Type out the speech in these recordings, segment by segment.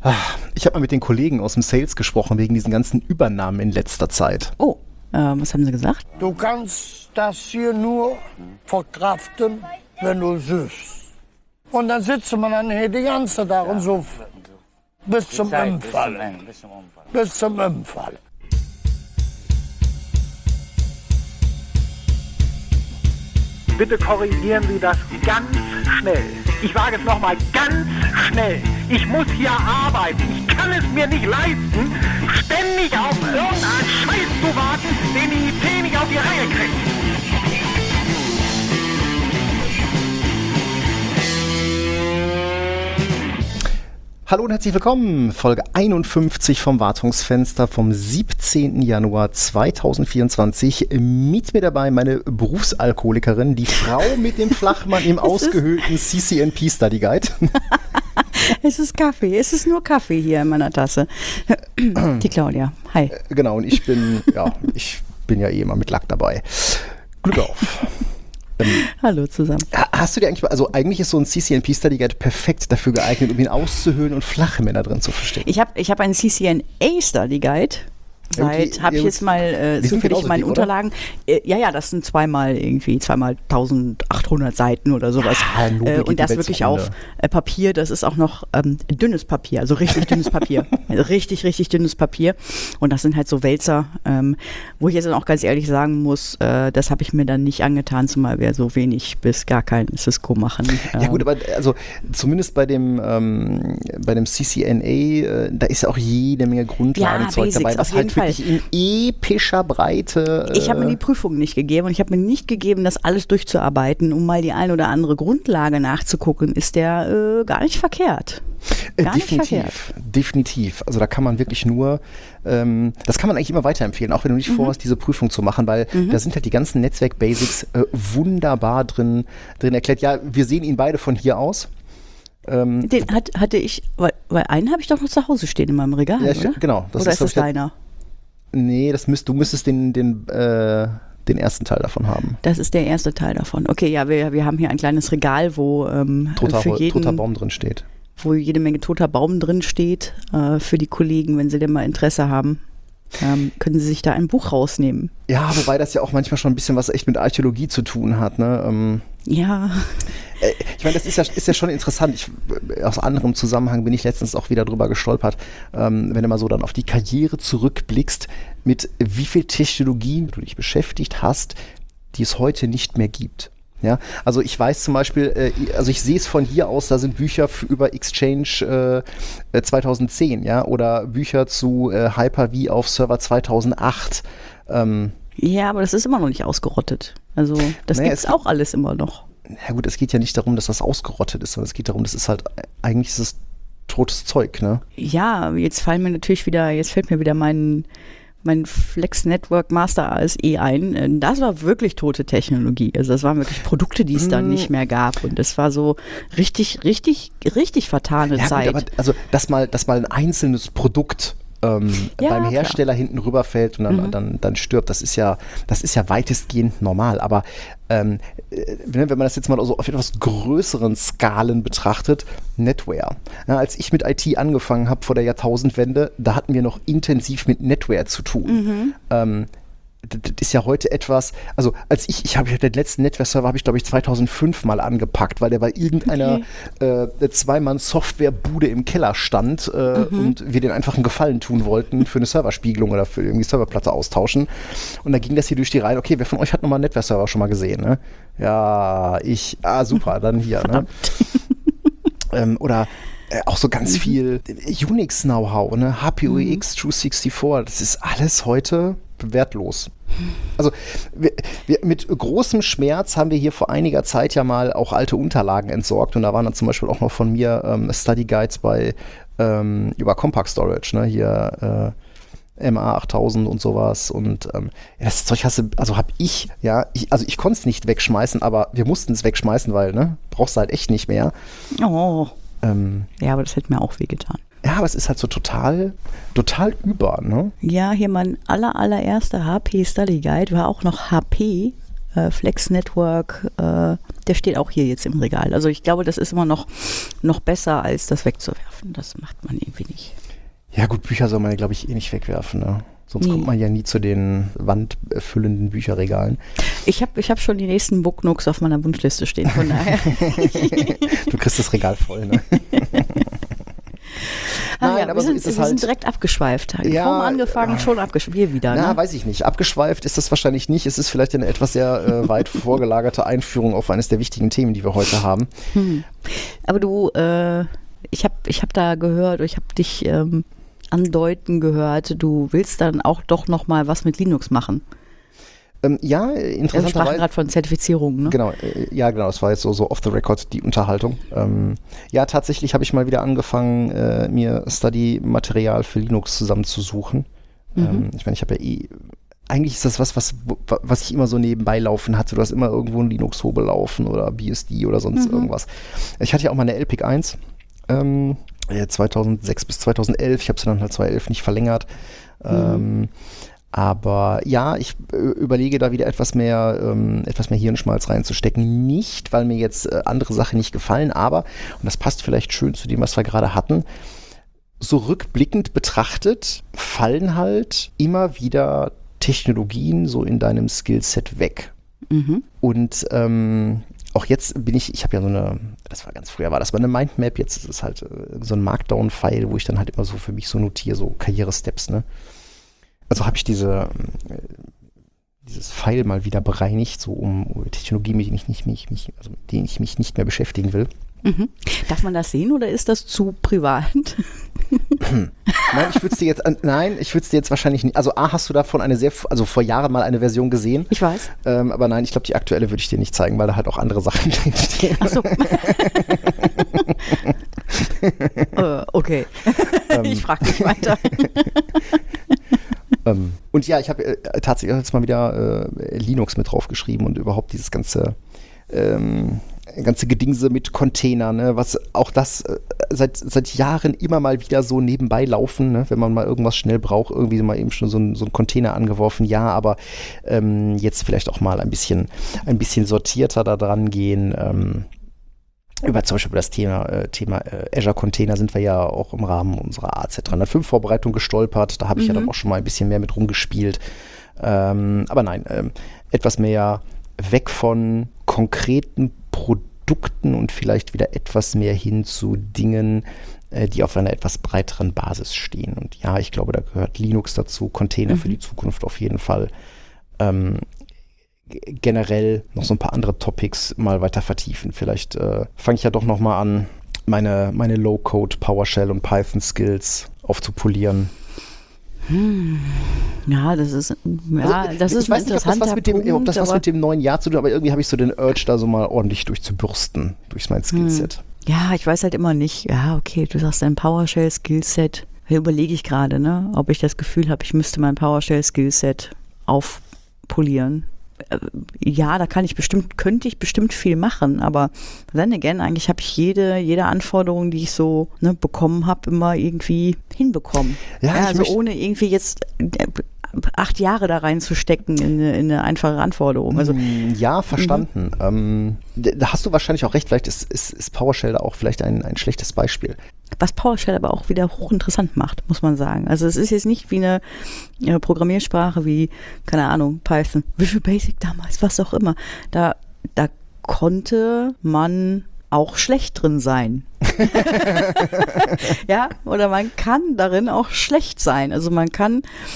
Ich habe mal mit den Kollegen aus dem Sales gesprochen, wegen diesen ganzen Übernahmen in letzter Zeit. Oh, was haben sie gesagt? Du kannst das hier nur verkraften, wenn du süßt. Und dann sitzt man dann hier die ganze Tag und so bis zum Umfallen. Bis zum Umfallen. Bitte korrigieren Sie das ganz schnell. Ich sage es nochmal, ganz schnell. Ich muss hier arbeiten. Ich kann es mir nicht leisten, ständig auf irgendeinen Scheiß zu warten, den die IT nicht auf die Reihe kriegt. Hallo und herzlich willkommen, Folge 51 vom Wartungsfenster vom 17. Januar 2024. Mit mir dabei meine Berufsalkoholikerin, die Frau mit dem Flachmann im ausgehöhlten CCNP Study Guide. Es ist Kaffee, es ist nur Kaffee hier in meiner Tasse. Die Claudia, hi. Genau, und ich bin ja eh immer mit Lack dabei. Glück auf. Hallo zusammen. Hast du dir eigentlich, also eigentlich ist so ein CCNP Study Guide perfekt dafür geeignet, um ihn auszuhöhlen und flache Männer drin zu verstecken. Ich hab einen CCNA Study Guide. Habe ich jetzt mal zufällig in meinen Unterlagen. Ja, das sind zweimal 1800 Seiten oder sowas. Und das wirklich auf Papier, das ist auch noch dünnes Papier, also richtig dünnes Papier. Richtig dünnes Papier. Und das sind halt so Wälzer, wo ich jetzt dann auch ganz ehrlich sagen muss, das habe ich mir dann nicht angetan, zumal wir so wenig bis gar kein Cisco machen. Ja gut, aber also zumindest bei dem CCNA, da ist ja auch jede Menge Grundlagenzeug dabei, was halt wirklich in epischer Breite. Ich habe mir die Prüfung nicht gegeben und ich habe mir nicht gegeben, das alles durchzuarbeiten, um mal die ein oder andere Grundlage nachzugucken. Ist der gar nicht verkehrt. Definitiv. Also da kann man wirklich nur, das kann man eigentlich immer weiterempfehlen, auch wenn du nicht vorhast, diese Prüfung zu machen, weil da sind halt die ganzen Netzwerk-Basics wunderbar drin erklärt. Ja, wir sehen ihn beide von hier aus. Den hatte ich, weil einen habe ich doch noch zu Hause stehen in meinem Regal, ja, oder? Genau. Oder ist das deiner? Nee, du müsstest den ersten Teil davon haben. Das ist der erste Teil davon. Okay, ja, wir haben hier ein kleines Regal, wo toter Baum drin steht. Wo jede Menge toter Baum drin steht, für die Kollegen, wenn sie denn mal Interesse haben. Können Sie sich da ein Buch rausnehmen? Ja, wobei das ja auch manchmal schon ein bisschen was echt mit Archäologie zu tun hat, ne? Ja. Ich meine, das ist ja schon interessant. Aus anderem Zusammenhang bin ich letztens auch wieder drüber gestolpert, wenn du mal so dann auf die Karriere zurückblickst, mit wie viel Technologien du dich beschäftigt hast, die es heute nicht mehr gibt. Ja, also ich weiß zum Beispiel, also ich sehe es von hier aus, da sind Bücher über Exchange 2010, ja, oder Bücher zu Hyper-V auf Server 2008. Ja, aber das ist immer noch nicht ausgerottet. Also das gibt es auch alles immer noch. Ja gut, es geht ja nicht darum, dass das ausgerottet ist, sondern es geht darum, das ist halt, eigentlich ist es totes Zeug, ne? Ja, jetzt fällt mir wieder mein Flex Network Master ASE ein. Das war wirklich tote Technologie. Also das waren wirklich Produkte, die es dann nicht mehr gab. Und das war so richtig vertane Zeit. Gut, aber also, dass mal ein einzelnes Produkt beim Hersteller hinten rüberfällt und dann stirbt, das ist ja weitestgehend normal. Aber wenn man das jetzt mal so auf etwas größeren Skalen betrachtet, Netware. Ja, als ich mit IT angefangen habe vor der Jahrtausendwende, da hatten wir noch intensiv mit Netware zu tun. Das ist ja heute etwas, also als ich habe den letzten Netware-Server habe ich glaube ich 2005 mal angepackt, weil der bei irgendeiner Zweimann-Software-Bude im Keller stand und wir den einfach einen Gefallen tun wollten für eine Serverspiegelung oder für irgendwie Serverplatte austauschen. Und da ging das hier durch die Reihe, okay, wer von euch hat nochmal einen Netware-Server schon mal gesehen? Ne? Ja, super, dann hier. Ne? Oder auch so ganz viel Unix-Know-how, ne? HPUX, True64, das ist alles heute wertlos. Also wir mit großem Schmerz haben wir hier vor einiger Zeit ja mal auch alte Unterlagen entsorgt und da waren dann zum Beispiel auch noch von mir Study Guides über Compact Storage, ne? Hier MA8000 und sowas und das Zeug ich konnte es nicht wegschmeißen, aber wir mussten es wegschmeißen, weil, ne, brauchst du halt echt nicht mehr. Oh. Ja, aber das hätte mir auch wehgetan. Ja, aber es ist halt so total über, ne? Ja, hier mein allererster HP Study Guide war auch noch HP Flex Network, der steht auch hier jetzt im Regal. Also ich glaube, das ist immer noch besser, als das wegzuwerfen. Das macht man irgendwie nicht. Ja gut, Bücher soll man ja, glaube ich, eh nicht wegwerfen, ne? Sonst kommt man ja nie zu den wandfüllenden Bücherregalen. Ich hab schon die nächsten Booknooks auf meiner Wunschliste stehen, von daher. Du kriegst das Regal voll, ne? Nein, aber wir sind direkt abgeschweift. Ja, kaum angefangen, schon abgeschweift. Wir wieder, na, ne? Weiß ich nicht. Abgeschweift ist das wahrscheinlich nicht. Es ist vielleicht eine etwas sehr weit vorgelagerte Einführung auf eines der wichtigen Themen, die wir heute haben. Aber du, ich hab da gehört, ich habe dich andeuten gehört, du willst dann auch doch noch mal was mit Linux machen. Ja, interessanterweise. Wir sprachen gerade von Zertifizierungen, ne? Genau, das war jetzt so off the record die Unterhaltung. Ja, tatsächlich habe ich mal wieder angefangen, mir Study-Material für Linux zusammenzusuchen. Ich meine, ich habe ja eigentlich ist das was ich immer so nebenbei laufen hatte. Du hast immer irgendwo ein Linux-Hobel laufen oder BSD oder sonst irgendwas. Ich hatte ja auch mal eine LPIC 1, 2006 bis 2011. Ich habe sie dann halt 2011 nicht verlängert. Aber ja, ich überlege da wieder etwas mehr Hirnschmalz reinzustecken. Nicht, weil mir jetzt andere Sachen nicht gefallen, aber, und das passt vielleicht schön zu dem, was wir gerade hatten, so rückblickend betrachtet fallen halt immer wieder Technologien so in deinem Skillset weg. Und auch jetzt ich habe ja so eine, das war ganz früher, war das mal eine Mindmap, jetzt ist es halt so ein Markdown-File, wo ich dann halt immer so für mich so notiere, so Karriere-Steps, ne? Also habe ich dieses File mal wieder bereinigt, so um Technologie, mit denen ich mich nicht mehr beschäftigen will. Darf man das sehen oder ist das zu privat? Nein, ich würde es dir jetzt wahrscheinlich nicht. Also hast du davon vor Jahren mal eine Version gesehen? Ich weiß. Aber nein, ich glaube, die aktuelle würde ich dir nicht zeigen, weil da halt auch andere Sachen drinstehen. Ach so. Okay. Ich frage dich weiter. Und ja, ich habe tatsächlich jetzt mal wieder Linux mit draufgeschrieben und überhaupt dieses ganze Gedingse mit Containern, ne, was auch das seit Jahren immer mal wieder so nebenbei laufen, ne, wenn man mal irgendwas schnell braucht, irgendwie mal eben schon so einen Container angeworfen, ja, aber jetzt vielleicht auch mal ein bisschen sortierter da dran gehen. Zum Beispiel über das Thema Azure Container sind wir ja auch im Rahmen unserer AZ305 Vorbereitung gestolpert. Da habe ich ja dann auch schon mal ein bisschen mehr mit rumgespielt. Aber nein, etwas mehr weg von konkreten Produkten und vielleicht wieder etwas mehr hin zu Dingen, die auf einer etwas breiteren Basis stehen. Und ja, ich glaube, da gehört Linux dazu, Container für die Zukunft auf jeden Fall. Generell noch so ein paar andere Topics mal weiter vertiefen. Vielleicht fange ich ja doch noch mal an, meine Low-Code, PowerShell und Python-Skills aufzupolieren. Ja, das ist ein interessanter Punkt. Ob das was mit dem neuen Jahr zu tun hat, aber irgendwie habe ich so den Urge, da so mal ordentlich durchzubürsten, durch mein Skillset. Ja, ich weiß halt immer nicht, ja, okay, du sagst dein PowerShell-Skillset. Hier überlege ich gerade, ne, ob ich das Gefühl habe, ich müsste mein PowerShell-Skillset aufpolieren. Ja, könnte ich bestimmt viel machen, aber then again, eigentlich habe ich jede Anforderung, die ich so bekommen habe, immer irgendwie hinbekommen. Ja, also ohne irgendwie jetzt 8 Jahre da reinzustecken in eine einfache Anforderung. Also, ja, verstanden. Da hast du wahrscheinlich auch recht, vielleicht ist PowerShell da auch vielleicht ein schlechtes Beispiel. Was PowerShell aber auch wieder hochinteressant macht, muss man sagen. Also es ist jetzt nicht wie eine Programmiersprache wie, keine Ahnung, Python, Visual Basic damals, was auch immer. Da konnte man auch schlecht drin sein. Ja, oder man kann darin auch schlecht sein. Also man kann,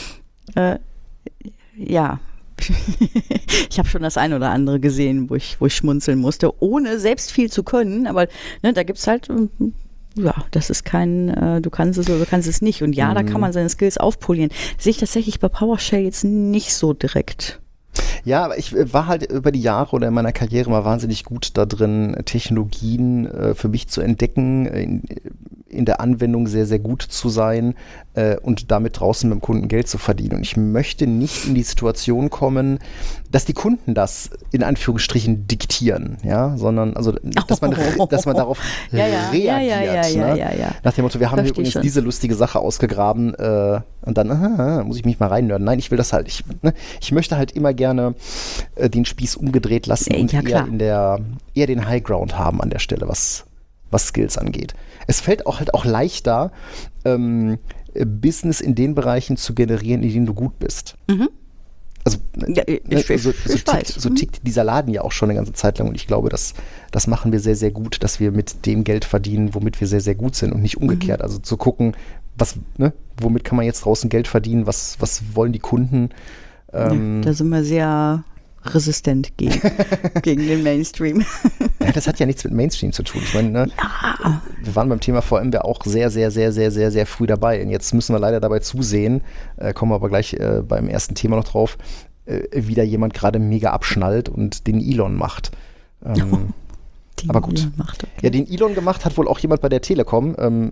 ja, ich habe schon das ein oder andere gesehen, wo ich schmunzeln musste, ohne selbst viel zu können, aber da gibt es halt... Ja, das ist kein, du kannst es oder du kannst es nicht. Und ja, da kann man seine Skills aufpolieren. Sehe ich tatsächlich bei PowerShell jetzt nicht so direkt. Ja, aber ich war halt über die Jahre oder in meiner Karriere mal wahnsinnig gut da drin, Technologien für mich zu entdecken, in der Anwendung sehr, sehr gut zu sein und damit draußen mit dem Kunden Geld zu verdienen. Und ich möchte nicht in die Situation kommen, dass die Kunden das in Anführungsstrichen diktieren, ja, sondern also dass man darauf reagiert. Ne? Nach dem Motto, wir haben hier übrigens diese lustige Sache ausgegraben und dann muss ich mich mal reinnörden. Nein, ich will das halt, ich möchte halt immer gerne den Spieß umgedreht lassen und eher den High Ground haben an der Stelle, was Skills angeht. Es fällt auch leichter, Business in den Bereichen zu generieren, in denen du gut bist. Mhm. Also so tickt dieser Laden ja auch schon eine ganze Zeit lang und ich glaube, das machen wir sehr, sehr gut, dass wir mit dem Geld verdienen, womit wir sehr, sehr gut sind und nicht umgekehrt. Also zu gucken, womit kann man jetzt draußen Geld verdienen, was wollen die Kunden. Da sind wir sehr resistent gegen den Mainstream. Ja, das hat ja nichts mit Mainstream zu tun. Ich meine, wir waren beim Thema VMware auch sehr, sehr, sehr, sehr, sehr, sehr früh dabei. Und jetzt müssen wir leider dabei zusehen, kommen wir aber gleich beim ersten Thema noch drauf, wie da jemand gerade mega abschnallt und den Elon macht. Aber gut. Ja, den Elon gemacht hat wohl auch jemand bei der Telekom.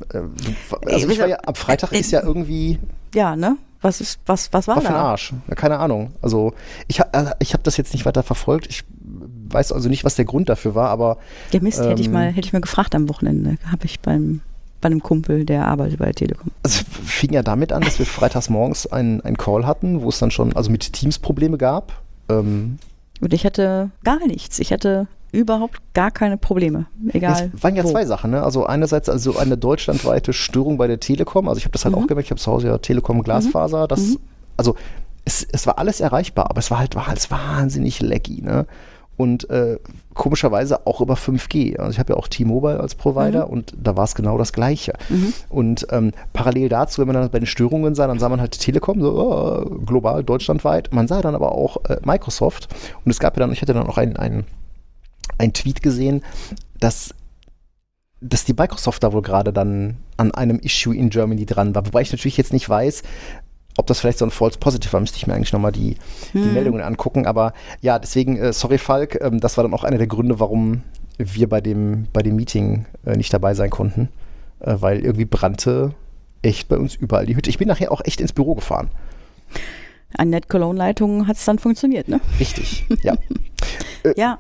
Ab Freitag ist ja irgendwie... Ja, ne? Was war da? Für den Arsch. Ja, keine Ahnung. Also ich hab das jetzt nicht weiter verfolgt. Ich weiß also nicht, was der Grund dafür war, aber... Der Mist, hätte ich mal gefragt am Wochenende. Habe ich bei einem Kumpel, der arbeitet bei der Telekom. Also fing ja damit an, dass wir freitags morgens einen Call hatten, wo es dann schon mit Teams Probleme gab. Und ich hatte gar nichts. Ich hatte überhaupt gar keine Probleme, egal. Es waren ja zwei Sachen, ne? Also einerseits eine deutschlandweite Störung bei der Telekom, also ich habe das halt auch gemerkt, ich habe zu Hause ja Telekom Glasfaser, also es war alles erreichbar, aber es war halt wahnsinnig laggy, ne? Und komischerweise auch über 5G. Also ich habe ja auch T-Mobile als Provider und da war es genau das Gleiche. Und parallel dazu, wenn man dann bei den Störungen sah, dann sah man halt Telekom, so global, deutschlandweit. Man sah dann aber auch Microsoft und es gab ja dann, ich hatte dann auch einen Tweet gesehen, dass die Microsoft da wohl gerade dann an einem Issue in Germany dran war. Wobei ich natürlich jetzt nicht weiß, ob das vielleicht so ein False Positive war, müsste ich mir eigentlich nochmal die Meldungen angucken. Aber ja, deswegen, sorry Falk, das war dann auch einer der Gründe, warum wir bei dem Meeting nicht dabei sein konnten. Weil irgendwie brannte echt bei uns überall die Hütte. Ich bin nachher auch echt ins Büro gefahren. An Net-Cologne-Leitungen hat es dann funktioniert, ne? Richtig, ja. Ja,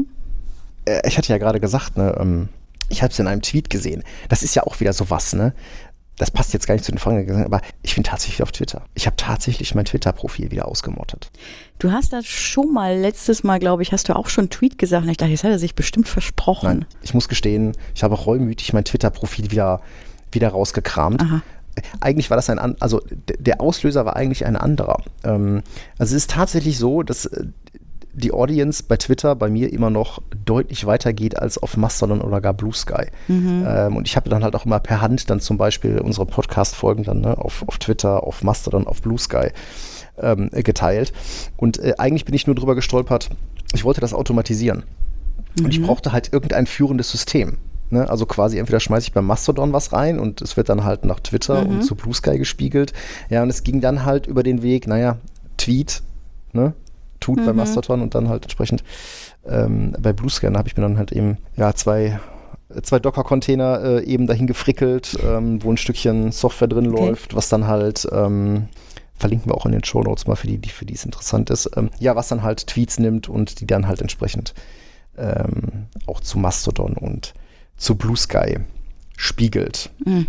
ich hatte ja gerade gesagt, ne, ich habe es in einem Tweet gesehen. Das ist ja auch wieder sowas, ne? Das passt jetzt gar nicht zu den Fragen, aber ich bin tatsächlich auf Twitter. Ich habe tatsächlich mein Twitter-Profil wieder ausgemottet. Du hast das schon mal, letztes Mal, glaube ich, hast du auch schon einen Tweet gesagt und ich dachte, jetzt hat er sich bestimmt versprochen. Nein, ich muss gestehen, ich habe reumütig mein Twitter-Profil wieder rausgekramt. Aha. Eigentlich war das also der Auslöser war eigentlich ein anderer. Also es ist tatsächlich so, dass die Audience bei Twitter bei mir immer noch deutlich weiter geht als auf Mastodon oder gar Blue Sky. Und ich habe dann halt auch immer per Hand dann zum Beispiel unsere Podcast-Folgen dann auf Twitter, auf Mastodon, auf Blue Sky geteilt. Und eigentlich bin ich nur drüber gestolpert, ich wollte das automatisieren. Und ich brauchte halt irgendein führendes System. Ne? Also quasi entweder schmeiße ich beim Mastodon was rein und es wird dann halt nach Twitter und zu Blue Sky gespiegelt. Ja, und es ging dann halt über den Weg, Tweet, ne? Tut bei Mastodon und dann halt entsprechend bei Blue Sky habe ich mir dann halt eben zwei Docker-Container eben dahin gefrickelt, wo ein Stückchen Software drin läuft, was dann halt verlinken wir auch in den Shownotes mal für die es interessant ist, was dann halt Tweets nimmt und die dann halt entsprechend auch zu Mastodon und zu Blue Sky spiegelt.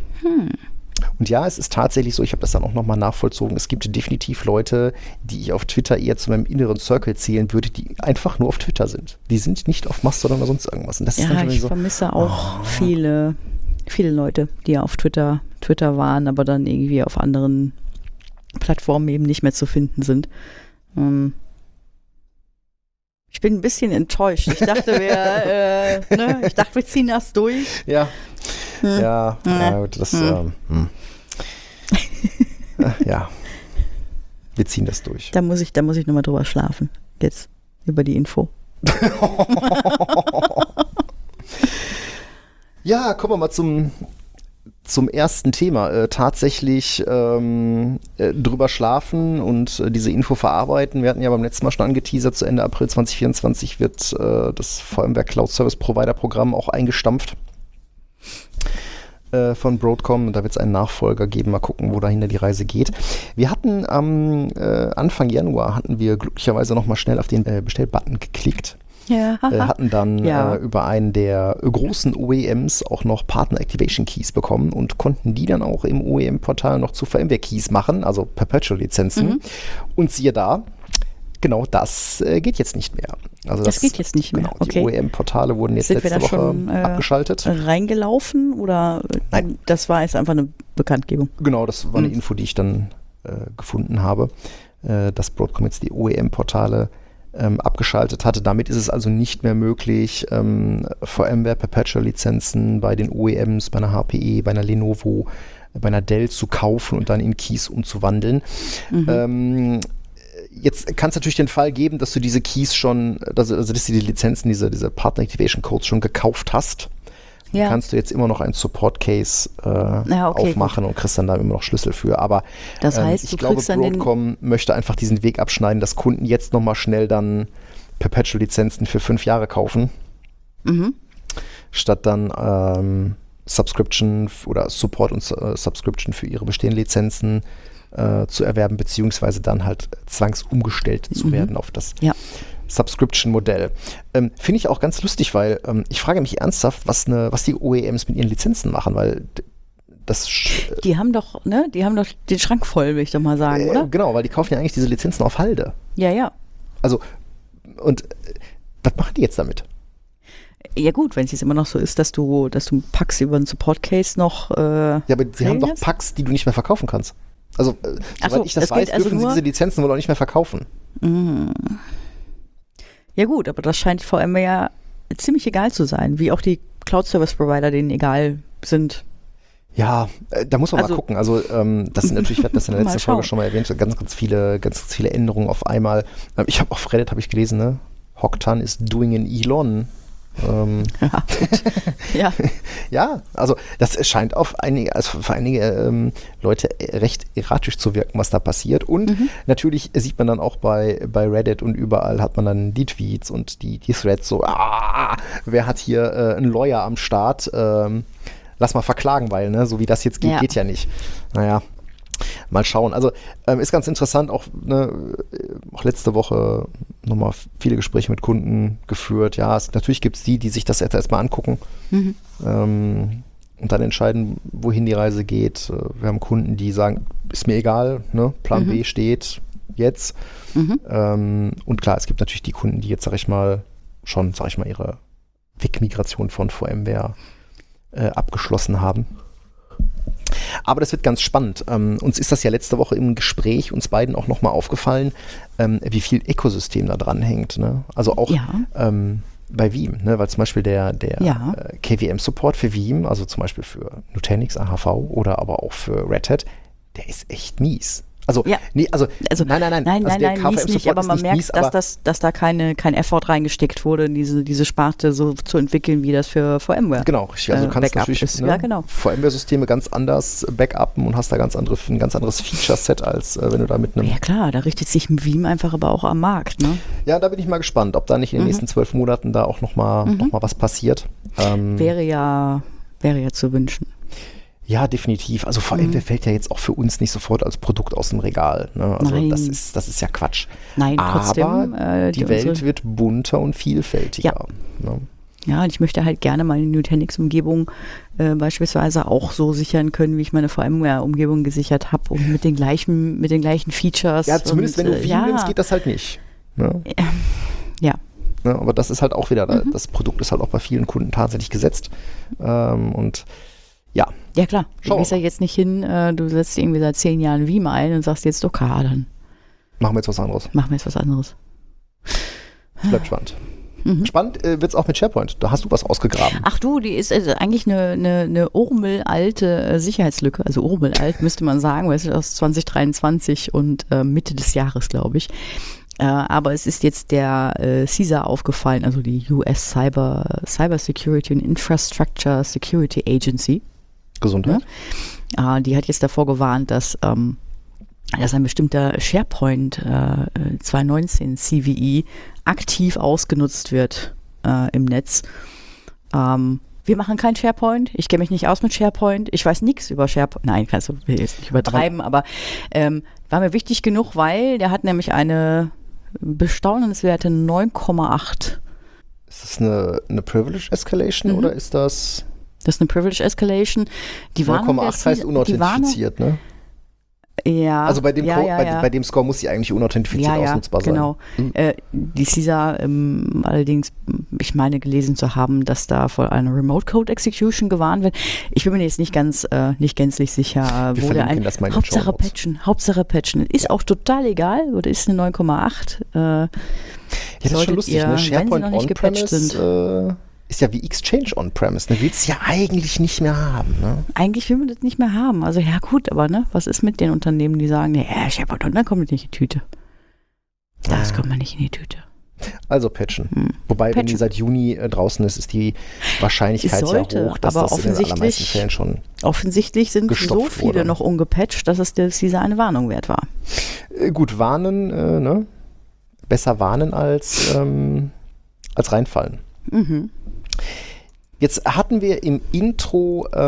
Und ja, es ist tatsächlich so, ich habe das dann auch nochmal nachvollzogen, es gibt definitiv Leute, die ich auf Twitter eher zu meinem inneren Circle zählen würde, die einfach nur auf Twitter sind. Die sind nicht auf Mastodon oder sonst irgendwas. Und das ist dann ich vermisse auch viele Leute, die ja auf Twitter waren, aber dann irgendwie auf anderen Plattformen eben nicht mehr zu finden sind. Ich bin ein bisschen enttäuscht. Ich dachte, wir ziehen das durch. Ja. Ja, das, ja, wir ziehen das durch. Da muss ich nochmal drüber schlafen, jetzt, über die Info. Ja, kommen wir mal zum ersten Thema. Tatsächlich drüber schlafen und diese Info verarbeiten. Wir hatten ja beim letzten Mal schon angeteasert, zu Ende April 2024 wird das VMware Cloud Service Provider Programm auch eingestampft. von Broadcom. Da wird es einen Nachfolger geben. Mal gucken, wo dahinter die Reise geht. Wir hatten am Anfang Januar glücklicherweise nochmal schnell auf den Bestellbutton geklickt. Ja, hatten dann über einen der großen OEMs auch noch Partner Activation Keys bekommen und konnten die dann auch im OEM-Portal noch zu VMware Keys machen, also Perpetual-Lizenzen. Und siehe da, genau das geht jetzt nicht mehr. Also das geht jetzt nicht mehr. Genau, okay. Die OEM-Portale wurden jetzt letzte Woche schon, abgeschaltet. Reingelaufen oder Nein. Das war jetzt einfach eine Bekanntgebung? Genau, das war eine Info, die ich dann gefunden habe, dass Broadcom jetzt die OEM-Portale abgeschaltet hatte. Damit ist es also nicht mehr möglich, VMware Perpetual-Lizenzen bei den OEMs, bei einer HPE, bei einer Lenovo, bei einer Dell zu kaufen und dann in Keys umzuwandeln. Jetzt kann es natürlich den Fall geben, dass du diese Keys schon, also dass du die Lizenzen, diese Partner Activation Codes schon gekauft hast. Ja. Kannst du jetzt immer noch einen Support-Case aufmachen und kriegst dann da immer noch Schlüssel für. Aber das heißt, ich glaube, Broadcom möchte einfach diesen Weg abschneiden, dass Kunden jetzt nochmal schnell dann Perpetual-Lizenzen für 5 Jahre kaufen, statt dann Subscription oder Support und Subscription für ihre bestehenden Lizenzen zu erwerben, beziehungsweise dann halt zwangsumgestellt zu werden auf das Subscription-Modell. Finde ich auch ganz lustig, weil ich frage mich ernsthaft, was die OEMs mit ihren Lizenzen machen, weil das... Die haben doch den Schrank voll, will ich doch mal sagen, oder? Genau, weil die kaufen ja eigentlich diese Lizenzen auf Halde. Ja. Also, und was machen die jetzt damit? Ja gut, wenn es jetzt immer noch so ist, dass du Packs über einen Support-Case noch ja, aber sie haben doch Packs, die du nicht mehr verkaufen kannst. Also, soweit ich das weiß, dürfen sie diese Lizenzen wohl auch nicht mehr verkaufen. Ja gut, aber das scheint VMware ja ziemlich egal zu sein, wie auch die Cloud-Service-Provider denen egal sind. Ja, da muss man mal gucken. Also das sind natürlich, wir hatten das in der letzten Folge schon mal erwähnt, ganz viele Änderungen auf einmal. Ich habe auf Reddit gelesen, ne? Hoktan is doing an Elon. Ja, also das scheint für einige Leute recht erratisch zu wirken, was da passiert. Und natürlich sieht man dann auch bei Reddit und überall hat man dann die Tweets und die Threads so, wer hat hier einen Lawyer am Start? Lass mal verklagen, weil, ne, so wie das jetzt geht, geht ja nicht. Naja. Mal schauen. Also ist ganz interessant, auch letzte Woche nochmal viele Gespräche mit Kunden geführt. Ja, natürlich gibt es die sich das erstmal angucken und dann entscheiden, wohin die Reise geht. Wir haben Kunden, die sagen, ist mir egal, ne? Plan B steht jetzt. Und klar, es gibt natürlich die Kunden, die jetzt, ihre Wegmigration von VMware abgeschlossen haben. Aber das wird ganz spannend. Uns ist das ja letzte Woche im Gespräch uns beiden auch nochmal aufgefallen, wie viel Ökosystem da dran hängt. Ne? Also auch bei Veeam, ne? Weil zum Beispiel der KVM-Support für Veeam, also zum Beispiel für Nutanix, AHV oder aber auch für Red Hat, der ist echt mies. Also, nein. Also der mies nicht, aber man merkt, dass da kein Effort reingesteckt wurde, diese Sparte so zu entwickeln, wie das für VMware. Genau, richtig. Also du kannst natürlich VMware-Systeme ganz anders backuppen und hast da ein ganz anderes Feature-Set, als wenn du da mit einem... Ja klar, da richtet sich Veeam einfach aber auch am Markt, ne? Ja, da bin ich mal gespannt, ob da nicht in den nächsten 12 Monaten da auch noch mal was passiert. Wäre ja zu wünschen. Ja, definitiv. Also VMware fällt ja jetzt auch für uns nicht sofort als Produkt aus dem Regal. Ne? Also das ist ja Quatsch. Nein, trotzdem. Aber die Welt wird bunter und vielfältiger. Ja. Ne? Ja, und ich möchte halt gerne meine Nutanix-Umgebung beispielsweise auch so sichern können, wie ich meine VMware-Umgebung gesichert habe und mit den gleichen Features. Ja, zumindest wenn du Veeam nimmst, geht das halt nicht. Ne? Ja. Ne? Aber das ist halt auch wieder, das Produkt ist halt auch bei vielen Kunden tatsächlich gesetzt. Und ja. Ja klar, du gehst ja jetzt nicht hin, du setzt irgendwie seit 10 Jahren Veeam ein und sagst jetzt, okay, dann machen wir jetzt was anderes. Bleibt spannend. Spannend wird es auch mit SharePoint. Da hast du was ausgegraben. Ach du, die ist also eigentlich eine urmelalte Sicherheitslücke. Also urmelalt müsste man sagen, weil es ist aus 2023 und Mitte des Jahres, glaube ich. Aber es ist jetzt der CISA aufgefallen, also die US Cyber Security and Infrastructure Security Agency. Gesundheit. Ja? Die hat jetzt davor gewarnt, dass ein bestimmter SharePoint 2019 CVE aktiv ausgenutzt wird im Netz. Wir machen kein SharePoint. Ich kenne mich nicht aus mit SharePoint. Ich weiß nichts über SharePoint. Nein, kannst du jetzt nicht übertreiben, aber war mir wichtig genug, weil der hat nämlich eine bestaunenswerte 9,8. Ist das eine Privilege Escalation oder ist das... Das ist eine Privilege Escalation. 9,8 heißt unauthentifiziert, ne? Ja. Also bei dem Score muss sie eigentlich unauthentifiziert ausnutzbar sein. Genau. Die CISA, allerdings, ich meine gelesen zu haben, dass da vor einer Remote Code Execution gewarnt wird. Ich bin mir jetzt nicht gänzlich sicher, wo der ein. Hauptsache patchen. Ist auch total egal, oder ist eine 9,8. Ja, das ist schon lustig, ne? SharePoint On-Premise ist ja wie Exchange On-Premise. Ne? Willst du ja eigentlich nicht mehr haben. Ne? Eigentlich will man das nicht mehr haben. Also ja gut, aber ne, was ist mit den Unternehmen, die sagen, SharePoint On, dann kommt das nicht in die Tüte. Das kommt man nicht in die Tüte. Also patchen. Wobei, wenn die seit Juni draußen ist die Wahrscheinlichkeit sehr hoch, dass das in den allermeisten Fällen schon offensichtlich sind so viele noch ungepatcht, dass es diese eine Warnung wert war. Gut, warnen, ne? Besser warnen als reinfallen. Mhm. Jetzt hatten wir im Intro ja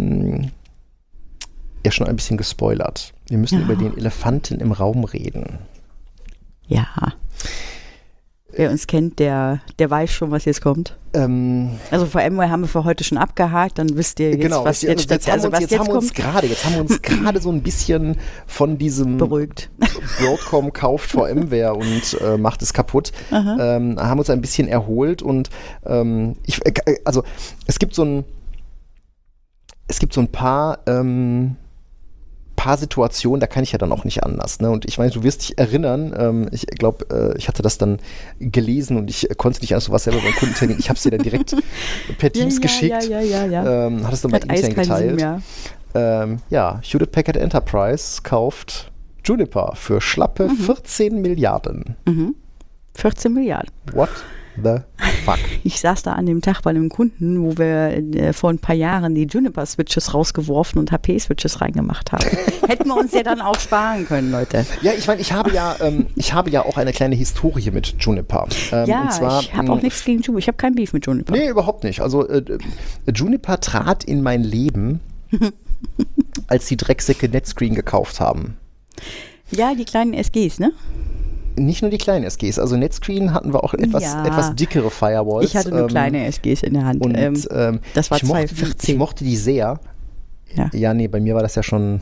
schon ein bisschen gespoilert. Wir müssen über den Elefanten im Raum reden. Ja. Wer uns kennt, der weiß schon, was jetzt kommt. Also VMware haben wir für heute schon abgehakt, dann wisst ihr jetzt, was jetzt kommt. Jetzt haben wir uns gerade so ein bisschen von diesem beruhigt. Broadcom kauft VMware und macht es kaputt. Haben uns ein bisschen erholt und es gibt so ein paar Situationen, da kann ich ja dann auch nicht anders. Ne? Und ich meine, du wirst dich erinnern, ich glaube, ich hatte das dann gelesen und ich konnte nicht anders, du warst selber beim Kundentermin, ich habe es dir dann direkt per Teams geschickt. Ja. Hattest du mal intern geteilt. Hewlett Packard Enterprise kauft Juniper für schlappe 14 Milliarden. 14 Milliarden. What the fuck? Ich saß da an dem Tag bei einem Kunden, wo wir vor ein paar Jahren die Juniper-Switches rausgeworfen und HP-Switches reingemacht haben. Hätten wir uns ja dann auch sparen können, Leute. Ja, ich meine, ich habe ja auch eine kleine Historie mit Juniper. Und zwar, ich habe auch nichts gegen Juniper. Ich habe kein Beef mit Juniper. Nee, überhaupt nicht. Also Juniper trat in mein Leben, als die Drecksäcke NetScreen gekauft haben. Ja, die kleinen SGs, ne? Nicht nur die kleinen SGs, also NetScreen hatten wir auch etwas dickere Firewalls. Ich hatte nur kleine SGs in der Hand. Und das war 2014. Ich mochte die sehr. Ja, nee, bei mir war das ja schon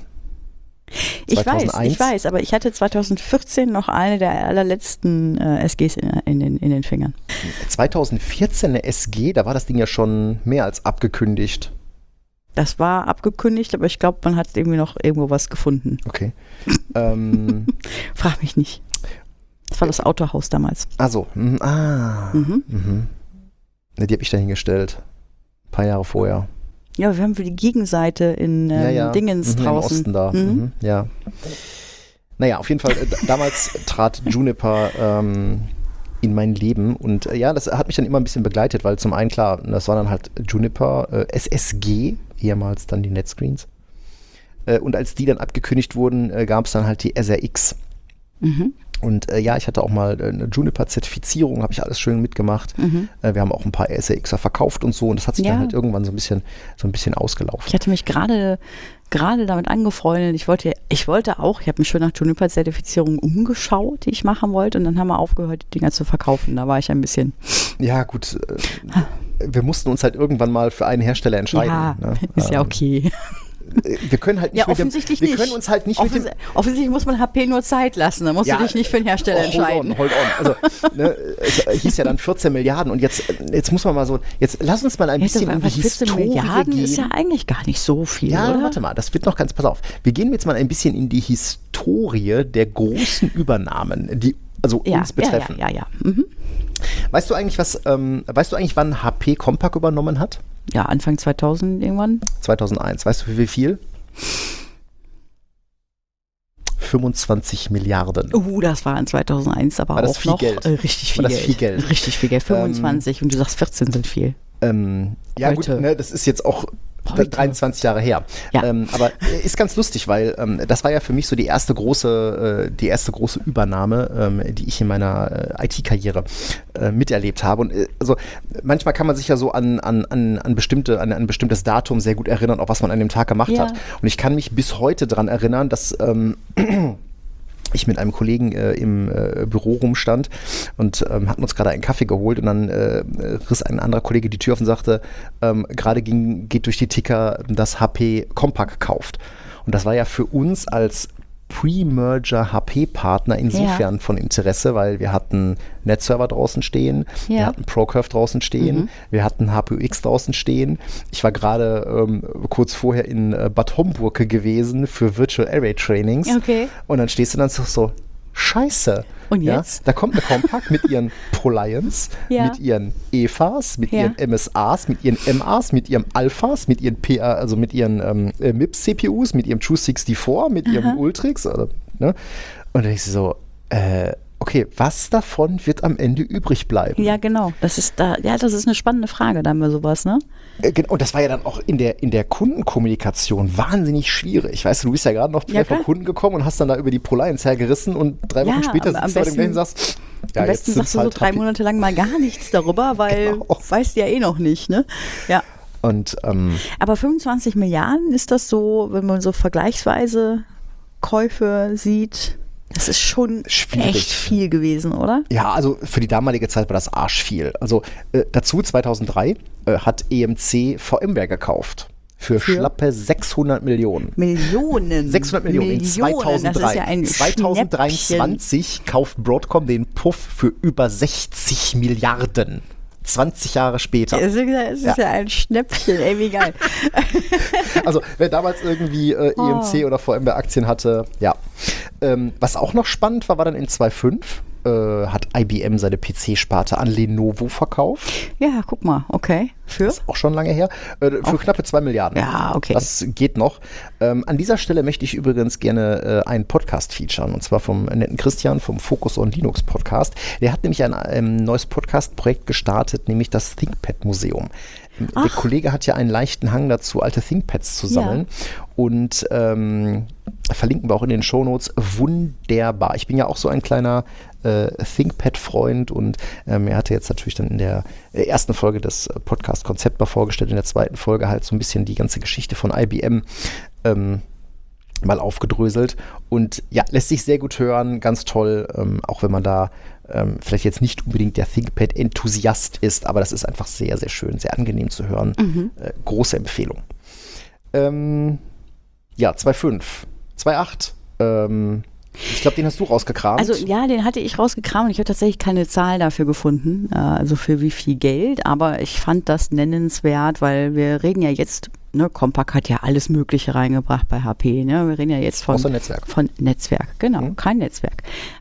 2001. Ich weiß, aber ich hatte 2014 noch eine der allerletzten SGs in den Fingern. 2014 eine SG, da war das Ding ja schon mehr als abgekündigt. Das war abgekündigt, aber ich glaube, man hat irgendwie noch irgendwo was gefunden. Okay. Frag mich nicht. Das war das Autohaus damals. Also, die habe ich da hingestellt. Ein paar Jahre vorher. Ja, wir haben für die Gegenseite in Dingens draußen. Im Osten da. Ja. Naja, auf jeden Fall, damals trat Juniper in mein Leben und das hat mich dann immer ein bisschen begleitet, weil zum einen, klar, das war dann halt Juniper, SSG, ehemals dann die NetScreens. Und als die dann abgekündigt wurden, gab es dann halt die SRX. Und ich hatte auch mal eine Juniper-Zertifizierung, habe ich alles schön mitgemacht. Wir haben auch ein paar SRXer verkauft und so und das hat sich dann halt irgendwann so ein bisschen ausgelaufen. Ich hatte mich gerade damit angefreundet. Ich habe mich schon nach Juniper-Zertifizierung umgeschaut, die ich machen wollte und dann haben wir aufgehört, die Dinger zu verkaufen. Da war ich ein bisschen... Ja, gut. Wir mussten uns halt irgendwann mal für einen Hersteller entscheiden. Ja, ne? Ist ja okay. Wir können halt nicht wir können uns halt nicht offensichtlich muss man HP nur Zeit lassen, dann musst du dich nicht für den Hersteller entscheiden. Hold on. Also, es hieß ja dann 14 Milliarden und jetzt muss man mal so, jetzt lass uns mal ein bisschen in die 14 Historie Milliarden gehen. Ist ja eigentlich gar nicht so viel, oder? Warte mal, das wird noch pass auf. Wir gehen jetzt mal ein bisschen in die Historie der großen Übernahmen, die uns betreffen. Ja. Weißt du eigentlich, wann HP Compaq übernommen hat? Ja, Anfang 2000 irgendwann. 2001. Weißt du, für wie viel? 25 Milliarden. Das war in 2001 aber war auch noch Geld? Richtig viel Geld. Richtig viel Geld. 25 und du sagst 14 sind viel. Gut, ne, das ist jetzt auch 23 Jahre her. Ja. Aber ist ganz lustig, weil das war ja für mich so die erste große Übernahme, die ich in meiner IT-Karriere miterlebt habe. Und also manchmal kann man sich ja so an ein bestimmtes Datum sehr gut erinnern, auch was man an dem Tag gemacht hat. Und ich kann mich bis heute daran erinnern, dass ich mit einem Kollegen im Büro rumstand und hatten uns gerade einen Kaffee geholt und dann riss ein anderer Kollege die Tür auf und sagte, gerade geht durch die Ticker, dass HP Compaq kauft. Und das war ja für uns als Pre-Merger HP-Partner insofern von Interesse, weil wir hatten NetServer draußen stehen, wir hatten ProCurve draußen stehen, wir hatten HPUX draußen stehen. Ich war gerade kurz vorher in Bad Homburg gewesen für Virtual Array Trainings. Okay. Und dann stehst du dann so, Scheiße. Und jetzt? Ja, da kommt eine Compaq mit ihren ProLiants, mit ihren EFAs, mit ihren MSAs, mit ihren MAs, mit ihren Alphas, mit ihren PA, also mit ihren MIPS-CPUs, mit ihrem True 64, mit ihrem Ultrix. Oder, ne? Und dann ich so, okay, was davon wird am Ende übrig bleiben? Ja, genau. Das ist eine spannende Frage, da haben wir sowas, ne? Genau, und das war ja dann auch in der Kundenkommunikation wahnsinnig schwierig. Weißt du bist ja gerade noch von Kunden gekommen und hast dann da über die ProLiants hergerissen und 3 Wochen später sitzt du bei dem gleichen und sagst, am besten sagst du so 3 Monate lang mal gar nichts darüber, weil weißt du ja eh noch nicht, ne? Ja. Und, aber 25 Milliarden, ist das so, wenn man so vergleichsweise Käufe sieht? Das ist schon echt viel gewesen, oder? Ja, also für die damalige Zeit war das arschviel. Also dazu 2003 hat EMC VMware gekauft. Für schlappe 600 Millionen. 600 Millionen in 2003. Das ist ja ein 2023 kauft Broadcom den Puff für über 60 Milliarden. 20 Jahre später. Es ist ja ein Schnäppchen, ey, wie geil. Also, wer damals irgendwie EMC oder VMware-Aktien hatte, ja. Was auch noch spannend war dann in 2005, hat IBM seine PC-Sparte an Lenovo verkauft. Ja, guck mal, okay. Für? Das ist auch schon lange her. Für knappe 2 Milliarden. Ja, okay. Das geht noch. An dieser Stelle möchte ich übrigens gerne einen Podcast featuren, und zwar vom netten Christian vom Focus on Linux Podcast. Der hat nämlich ein neues Podcast-Projekt gestartet, nämlich das ThinkPad-Museum. Der Kollege hat ja einen leichten Hang dazu, alte ThinkPads zu sammeln. Und verlinken wir auch in den Shownotes. Wunderbar. Ich bin ja auch so ein kleiner ThinkPad-Freund und er hatte jetzt natürlich dann in der ersten Folge des Podcast-Konzept mal vorgestellt, in der zweiten Folge halt so ein bisschen die ganze Geschichte von IBM mal aufgedröselt. Und ja, lässt sich sehr gut hören, ganz toll, auch wenn man da vielleicht jetzt nicht unbedingt der ThinkPad-Enthusiast ist, aber das ist einfach sehr, sehr schön, sehr angenehm zu hören. Große Empfehlung. Ja, 2.5, 2.8, ich glaube, den hast du rausgekramt. Also ja, den hatte ich rausgekramt und ich habe tatsächlich keine Zahl dafür gefunden, also für wie viel Geld, aber ich fand das nennenswert, weil wir reden ja jetzt, ne, Compaq hat ja alles Mögliche reingebracht bei HP, ne? Wir reden ja jetzt von Netzwerk, genau, kein Netzwerk.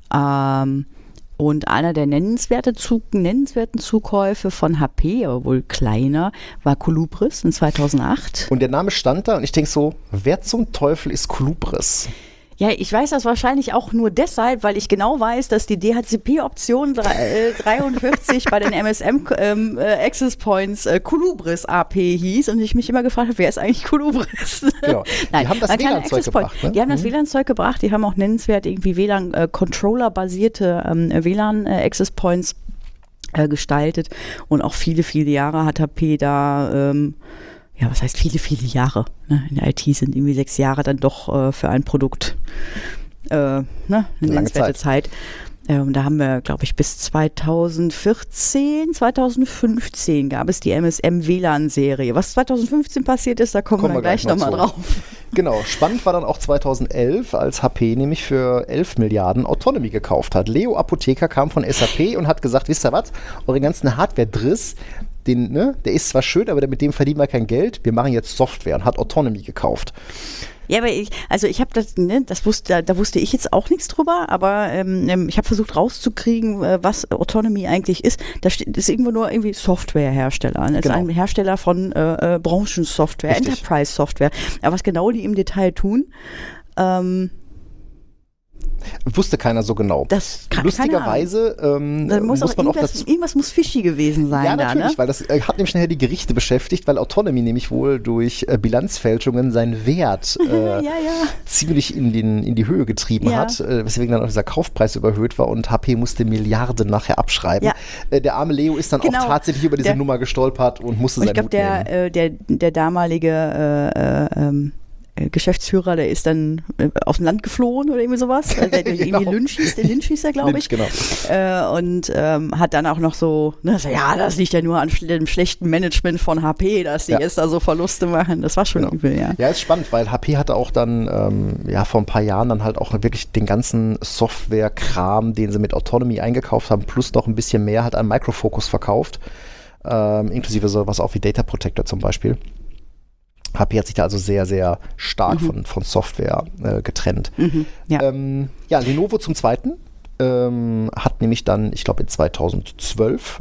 Und einer der nennenswerten Zukäufe von HP, aber wohl kleiner, war Colubris in 2008. Und der Name stand da und ich denke so, wer zum Teufel ist Colubris? Ja, ich weiß das wahrscheinlich auch nur deshalb, weil ich genau weiß, dass die DHCP-Option 43 bei den MSM Access Points Colubris AP hieß und ich mich immer gefragt habe, wer ist eigentlich Colubris? Genau. Nein, die haben das WLAN-Zeug gebracht, ne? Die haben das WLAN-Zeug gebracht, die haben auch nennenswert irgendwie WLAN-Controller-basierte WLAN-Access Points gestaltet und auch viele, viele Jahre hat HP da ja, was heißt viele, viele Jahre? Ne? In der IT sind irgendwie 6 Jahre dann doch für ein Produkt eine nennenswerte Zeit. Da haben wir, glaube ich, bis 2014, 2015 gab es die MSM WLAN-Serie. Was 2015 passiert ist, da kommen wir dann gleich nochmal drauf. Genau, spannend war dann auch 2011, als HP nämlich für 11 Milliarden Autonomy gekauft hat. Leo Apotheker kam von SAP und hat gesagt, wisst ihr was, eure ganzen Hardware-Driss, der ist zwar schön, aber mit dem verdienen wir kein Geld. Wir machen jetzt Software und hat Autonomy gekauft. Ja, aber ich habe das, ne, da wusste ich jetzt auch nichts drüber, aber ich habe versucht rauszukriegen, was Autonomy eigentlich ist. Das ist irgendwo nur irgendwie Softwarehersteller. Das ist ein Hersteller von Branchensoftware, Enterprise-Software. Aber was genau die im Detail tun, Wusste keiner so genau. Das Lustigerweise muss man auch irgendwas muss fishy gewesen sein. Ja, natürlich, ne? weil das hat nämlich nachher die Gerichte beschäftigt, weil Autonomy nämlich wohl durch Bilanzfälschungen seinen Wert ziemlich in die Höhe getrieben hat, weswegen dann auch dieser Kaufpreis überhöht war und HP musste Milliarden nachher abschreiben. Ja. Der arme Leo ist dann auch tatsächlich über diese Nummer gestolpert und musste sein Hut nehmen. Der damalige Geschäftsführer, der ist dann aus dem Land geflohen oder irgendwie sowas. Der Lynch hieß er, glaube ich. Genau. Und hat dann auch noch so, das liegt ja nur an dem schlechten Management von HP, dass die jetzt da so Verluste machen. Das war schon übel, ja. Ja, ist spannend, weil HP hatte auch dann, vor ein paar Jahren dann halt auch wirklich den ganzen Software-Kram, den sie mit Autonomy eingekauft haben, plus noch ein bisschen mehr halt an Micro Focus verkauft. Inklusive sowas auch wie Data Protector zum Beispiel. HP hat sich da also sehr, sehr stark von Software getrennt. Lenovo zum Zweiten hat nämlich dann, ich glaube in 2012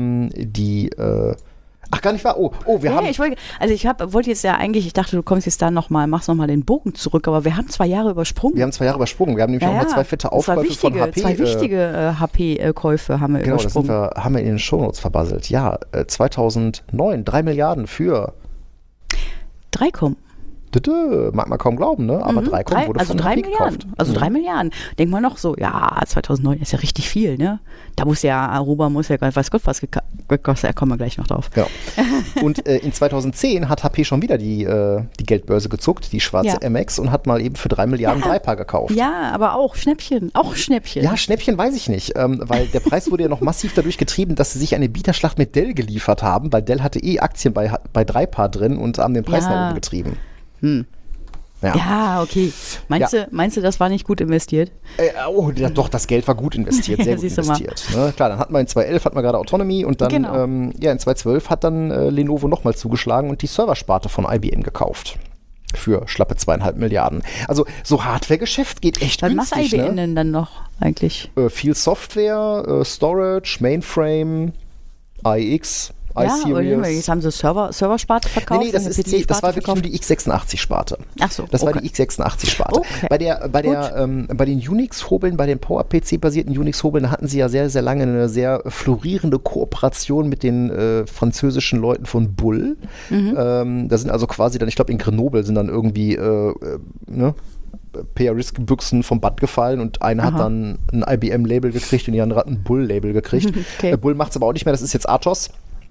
ich dachte, du kommst jetzt da machst nochmal den Bogen zurück, aber wir haben 2 Jahre übersprungen. Wir haben nämlich auch mal 2 fette Aufkäufe von HP. 2 wichtige HP-Käufe haben wir übersprungen. Genau, haben wir in den Shownotes verbasselt. Ja, 2009, 3 Milliarden für 3,. Mag man kaum glauben, ne? Aber 3,. Wurde von 3 HP Milliarden. gekauft. Also 3 Milliarden. Denkt man noch so, 2009 ist ja richtig viel, ne? Da muss Aruba weiß Gott was gekostet, da kommen wir gleich noch drauf. Genau. Und in 2010 hat HP schon wieder die Geldbörse gezuckt, die schwarze MX, und hat mal eben für 3 Milliarden Dreipaar gekauft. Ja, aber auch Schnäppchen. Ja, Schnäppchen weiß ich nicht, weil der Preis wurde ja noch massiv dadurch getrieben, dass sie sich eine Bieterschlacht mit Dell geliefert haben, weil Dell hatte Aktien bei Dreipaar drin und haben den Preis nach oben getrieben. Ja, okay. Meinst du, das war nicht gut investiert? Doch, das Geld war gut investiert, sehr gut investiert. Ne? Klar, dann hatten wir in 2011 gerade Autonomy und dann in 2012 hat dann Lenovo nochmal zugeschlagen und die Serversparte von IBM gekauft. Für schlappe 2,5 Milliarden. Also so Hardware-Geschäft geht echt günstig. Was macht IBM denn dann noch eigentlich? Viel Software, Storage, Mainframe, iX, iSeries. Jetzt haben sie Serversparte verkauft. Nee, das war wirklich nur die x86-Sparte. Ach so, das war die x86-Sparte. Okay. Bei den Unix-Hobeln, bei den PowerPC-basierten Unix-Hobeln hatten sie ja sehr, sehr lange eine sehr florierende Kooperation mit den französischen Leuten von Bull. Da sind also quasi dann, ich glaube in Grenoble sind dann irgendwie PR-Risk-Büchsen vom Band gefallen und einer hat dann ein IBM-Label gekriegt und die andere hat ein Bull-Label gekriegt. Bull macht es aber auch nicht mehr, das ist jetzt Athos.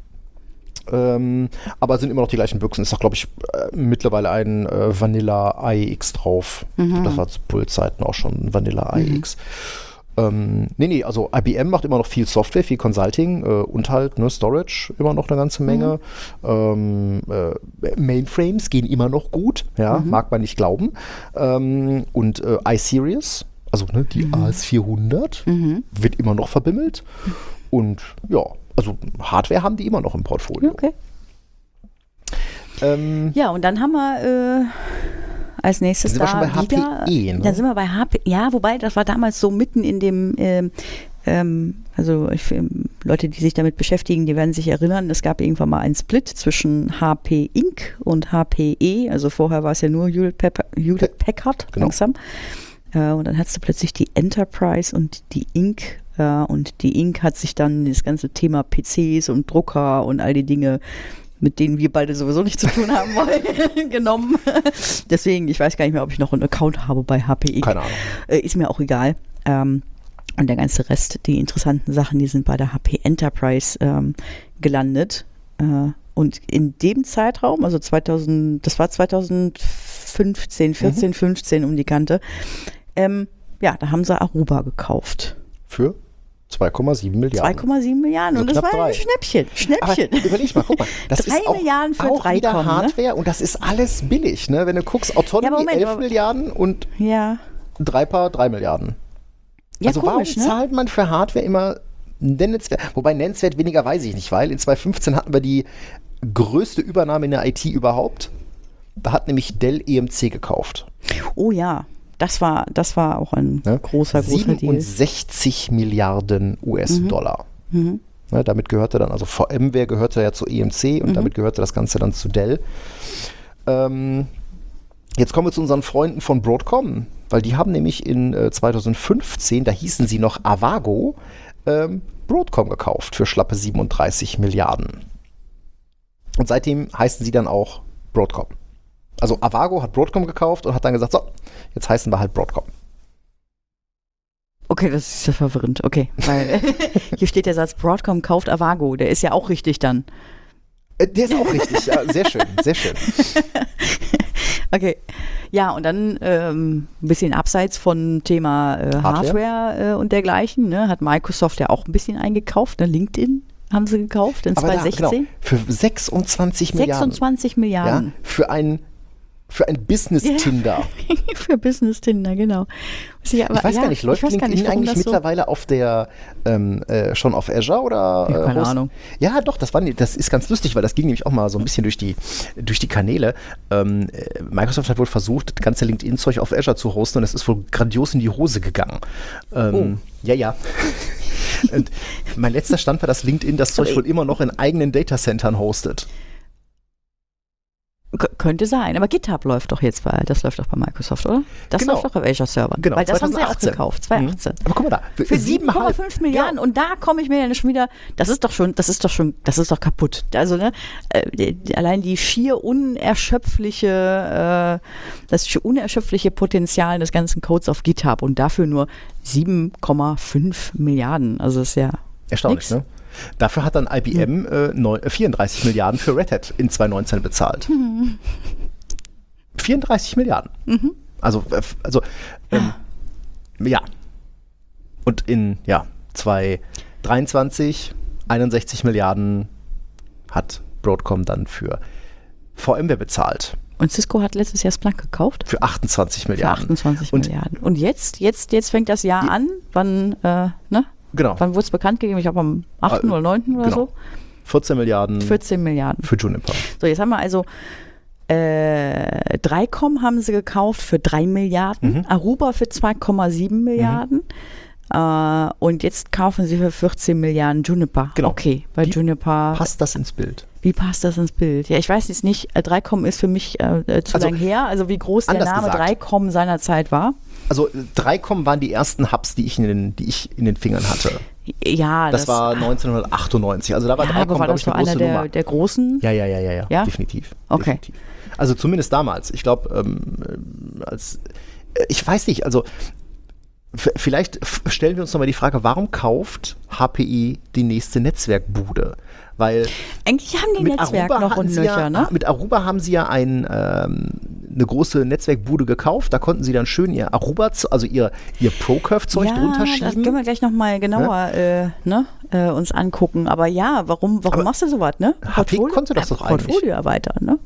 Aber sind immer noch die gleichen Büchsen. Ist doch, glaube ich, mittlerweile ein Vanilla iX drauf. Das war zu Bull-Zeiten auch schon Vanilla iX. Also IBM macht immer noch viel Software, viel Consulting und halt Storage immer noch eine ganze Menge. Mainframes gehen immer noch gut, mag man nicht glauben. Und iSeries, also die AS400, wird immer noch verbimmelt. Und also Hardware haben die immer noch im Portfolio. Okay. Und dann haben wir als nächstes sind wir schon bei HPE, ne? Dann sind wir bei HP. Ja, wobei, das war damals so mitten in dem Leute, die sich damit beschäftigen, die werden sich erinnern, es gab irgendwann mal einen Split zwischen HP Inc. und HPE. Also vorher war es ja nur Hewlett Packard langsam. Und dann hattest du plötzlich die Enterprise und die Inc. Und die Inc. hat sich dann das ganze Thema PCs und Drucker und all die Dinge, mit denen wir beide sowieso nichts zu tun haben wollen, genommen. Deswegen, ich weiß gar nicht mehr, ob ich noch einen Account habe bei HPE. Keine Ahnung. Ist mir auch egal. Und der ganze Rest, die interessanten Sachen, die sind bei der HP Enterprise gelandet. Und in dem Zeitraum, also das war 2015, 15 um die Kante, da haben sie Aruba gekauft. Für 2,7 Milliarden. 2,7 Milliarden. Also und das war ein Schnäppchen. Aber überleg mal, guck mal. Das 3 ist auch, Milliarden für auch 3 wieder Hardware, ne? Und das ist alles billig. Ne? Wenn du guckst, Autonomy 11 Milliarden und Dreipaar 3 Milliarden. Ja, also komisch, warum zahlt man für Hardware immer nennenswert? Wobei nennenswert weniger weiß ich nicht, weil in 2015 hatten wir die größte Übernahme in der IT überhaupt. Da hat nämlich Dell EMC gekauft. Oh ja. Das war auch ein großer Deal. 67 Milliarden US-Dollar. Damit gehörte dann, also VMware gehörte ja zu EMC und damit gehörte das Ganze dann zu Dell. Jetzt kommen wir zu unseren Freunden von Broadcom. weil die haben nämlich in 2015, da hießen sie noch Avago, Broadcom gekauft für schlappe 37 Milliarden. Und seitdem heißen sie dann auch Broadcom. Also Avago hat Broadcom gekauft und hat dann gesagt, so, jetzt heißen wir halt Broadcom. Okay, das ist ja verwirrend. Okay, weil hier steht der Satz, Broadcom kauft Avago. Der ist ja auch richtig dann. Der ist auch richtig, ja, sehr schön, sehr schön. Okay, ja, und dann ein bisschen abseits von Thema Hardware und dergleichen, ne, hat Microsoft ja auch ein bisschen eingekauft, ne, LinkedIn haben sie gekauft in 2016. Da, genau, für 26 Milliarden. 26 Milliarden. Ja, für ein Business-Tinder. Für Business-Tinder, genau. Ich weiß gar nicht, läuft LinkedIn eigentlich mittlerweile auf der schon auf Azure oder? Keine Ahnung. Ja, doch, das ist ganz lustig, weil das ging nämlich auch mal so ein bisschen durch die Kanäle. Microsoft hat wohl versucht, das ganze LinkedIn-Zeug auf Azure zu hosten und es ist wohl grandios in die Hose gegangen. Ja. Und mein letzter Stand war, dass LinkedIn das Zeug wohl immer noch in eigenen Datacentern hostet. Könnte sein, aber GitHub läuft doch jetzt das läuft doch bei Microsoft, oder? Das läuft doch auf Azure Server. Genau, weil das 2018. haben sie auch gekauft, 2018. Aber guck mal da, für 7,5 Milliarden und da komme ich mir ja schon wieder, das ist doch kaputt. Also, ne, allein die das unerschöpfliche Potenzial des ganzen Codes auf GitHub und dafür nur 7,5 Milliarden. Also, das ist ja erstaunlich, ne? Dafür hat dann IBM 34 Milliarden für Red Hat in 2019 bezahlt. 34 Milliarden. Also ja. Und in 2023 61 Milliarden hat Broadcom dann für VMware bezahlt. Und Cisco hat letztes Jahr Splunk gekauft? Für 28 Milliarden. Milliarden. Und jetzt fängt das Jahr an, wann, ne? Genau. Wann wurde es bekannt gegeben? Ich glaube am 8. oder 9. oder so. 14 Milliarden. 14 Milliarden. Für Juniper. So, jetzt haben wir also 3Com haben sie gekauft für 3 Milliarden, Aruba für 2,7 Milliarden und jetzt kaufen sie für 14 Milliarden Juniper. Genau. Okay, bei Juniper. Passt das ins Bild? Wie passt das ins Bild? Ja, ich weiß jetzt nicht, 3Com ist für mich zu lang her, also wie groß der Name 3Com seinerzeit war. Also 3Com waren die ersten Hubs, die ich in den Fingern hatte. Ja, das war 1998. Also da war 3Com, glaube ich, eine große Nummer. Der großen? Ja, definitiv. Okay. Definitiv. Also zumindest damals. Ich glaube, ich weiß nicht, also vielleicht stellen wir uns nochmal die Frage, warum kauft HPE die nächste Netzwerkbude? Weil eigentlich haben die Netzwerk noch und nöcher, ne? Mit Aruba haben sie ja eine große Netzwerkbude gekauft. Da konnten sie dann schön ihr Aruba, also ihr ProCurve-Zeug drunter schieben. Das können wir gleich nochmal genauer uns angucken. Aber ja, warum machst du sowas, ne? HP konnte das doch eigentlich. Portfolio erweitern, ne?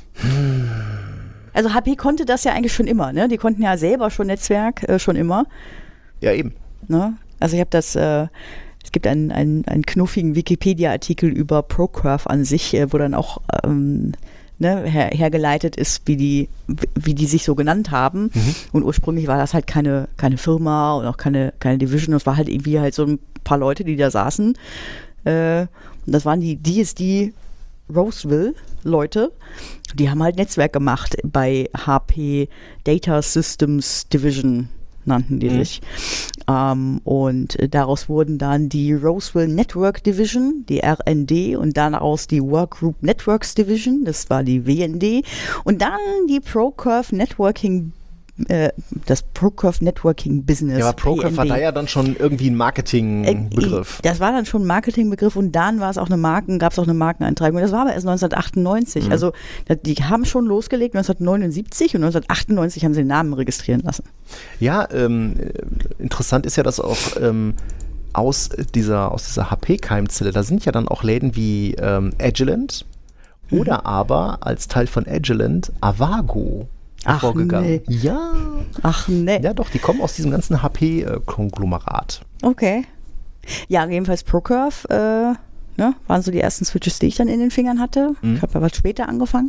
Also HP konnte das ja eigentlich schon immer, ne? Die konnten ja selber schon Netzwerk, schon immer. Ja, eben. Ne? Also ich habe das... Es gibt einen knuffigen Wikipedia-Artikel über ProCurve an sich, wo dann auch hergeleitet ist, wie die sich so genannt haben. Und ursprünglich war das halt keine Firma und auch keine Division. Das war halt irgendwie halt so ein paar Leute, die da saßen. Und das waren die DSD Roseville-Leute. Die haben halt Netzwerk gemacht bei HP Data Systems Division, nannten die sich. Und daraus wurden dann die Roseville Network Division, die RND, und daraus die Workgroup Networks Division, das war die WND, und dann die ProCurve Networking, das ProCurve Networking Business. Ja, aber ProCurve war da ja dann schon irgendwie ein Marketingbegriff. Das war dann schon ein Marketingbegriff und dann war es auch gab es auch eine Markeneintragung. Das war aber erst 1998. Also die haben schon losgelegt 1979 und 1998 haben sie den Namen registrieren lassen. Ja, interessant ist ja, dass auch aus dieser HP-Keimzelle, da sind ja dann auch Läden wie Agilent oder aber als Teil von Agilent Avago hervorgegangen. Nee. Ja. Ach nee. Ja doch, die kommen aus diesem ganzen HP-Konglomerat. Okay. Ja, jedenfalls ProCurve, waren so die ersten Switches, die ich dann in den Fingern hatte. Ich habe aber später angefangen.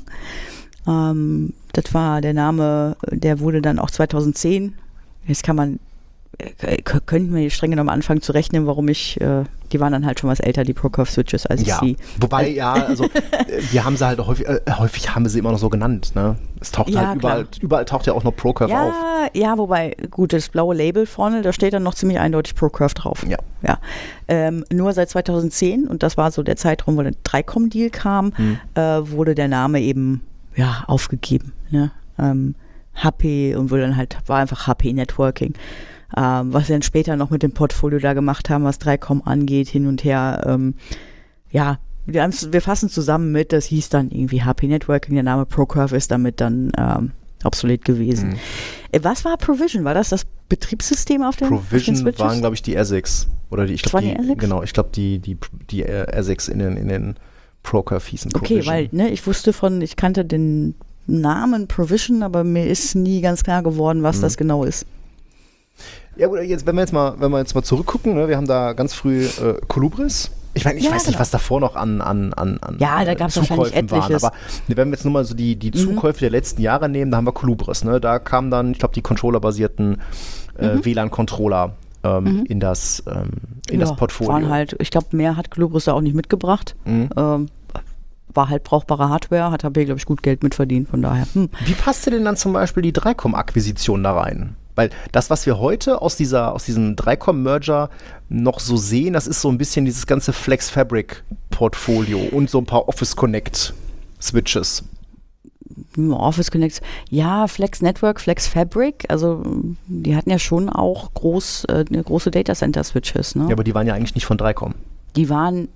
Das war der Name, der wurde dann auch 2010, jetzt kann man könnten wir streng genommen anfangen zu rechnen, warum die waren dann halt schon was älter, die Procurve-Switches, als ich sie. Wobei, wir haben sie halt häufig haben wir sie immer noch so genannt, ne? Es taucht halt überall taucht ja auch noch Procurve auf. Ja, wobei, gut, das blaue Label vorne, da steht dann noch ziemlich eindeutig Procurve drauf. Ja. Nur seit 2010, und das war so der Zeitraum, wo der 3Com-Deal kam, wurde der Name eben, aufgegeben, ne? HP und war einfach HP Networking. Was sie dann später noch mit dem Portfolio da gemacht haben, was 3Com angeht, hin und her. Wir fassen zusammen mit, das hieß dann irgendwie HP Networking, der Name Procurve ist damit dann obsolet gewesen. Was war Provision? War das Betriebssystem auf den Provision Switches? waren, glaube ich, die ASICs. Oder die ASICs? Genau, ich glaube, die ASICs in den Procurve hießen Provision. Okay, weil ich kannte den Namen Provision, aber mir ist nie ganz klar geworden, was das genau ist. Ja gut, wenn wir jetzt mal zurückgucken, ne, wir haben da ganz früh Colubris. Ich meine, ich weiß nicht, was davor noch an da gab es wahrscheinlich etliches. Waren, aber wenn wir jetzt nur mal so die Zukäufe der letzten Jahre nehmen, da haben wir Colubris. Ne? Da kamen dann, ich glaube, die controllerbasierten WLAN-Controller in das Portfolio. Waren halt, ich glaube, mehr hat Colubris da auch nicht mitgebracht. War halt brauchbare Hardware, hat HP, glaube ich, gut Geld mitverdient, von daher. Wie passte denn dann zum Beispiel die 3Com-Akquisition da rein? Weil das, was wir heute aus diesem 3Com-Merger noch so sehen, das ist so ein bisschen dieses ganze Flex Fabric-Portfolio und so ein paar Office Connect-Switches. Office Connect, Flex Network, Flex Fabric, also die hatten ja schon auch große Data Center Switches. Ne? Ja, aber die waren ja eigentlich nicht von 3Com. Die waren,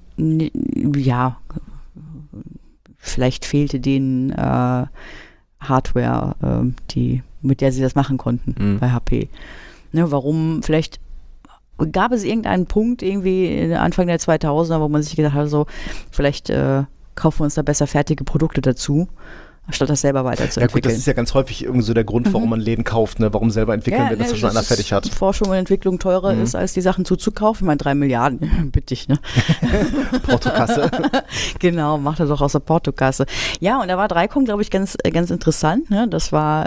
vielleicht fehlte denen Hardware, mit der sie das machen konnten bei HP. Ne, warum? Vielleicht gab es irgendeinen Punkt irgendwie Anfang der 2000er, wo man sich gedacht hat, so, vielleicht kaufen wir uns da besser fertige Produkte dazu, statt das selber weiterzuentwickeln. Ja gut, das ist ja ganz häufig irgendwie so der Grund, warum man Läden kauft, ne? Warum selber entwickeln, wenn das schon einer fertig hat. Forschung und Entwicklung teurer ist, als die Sachen zuzukaufen. Ich meine, 3 Milliarden, bitte ich, ne? Portokasse. Genau, macht er doch aus der Portokasse. Ja, und da war 3Com, glaube ich, ganz interessant, ne? Das war,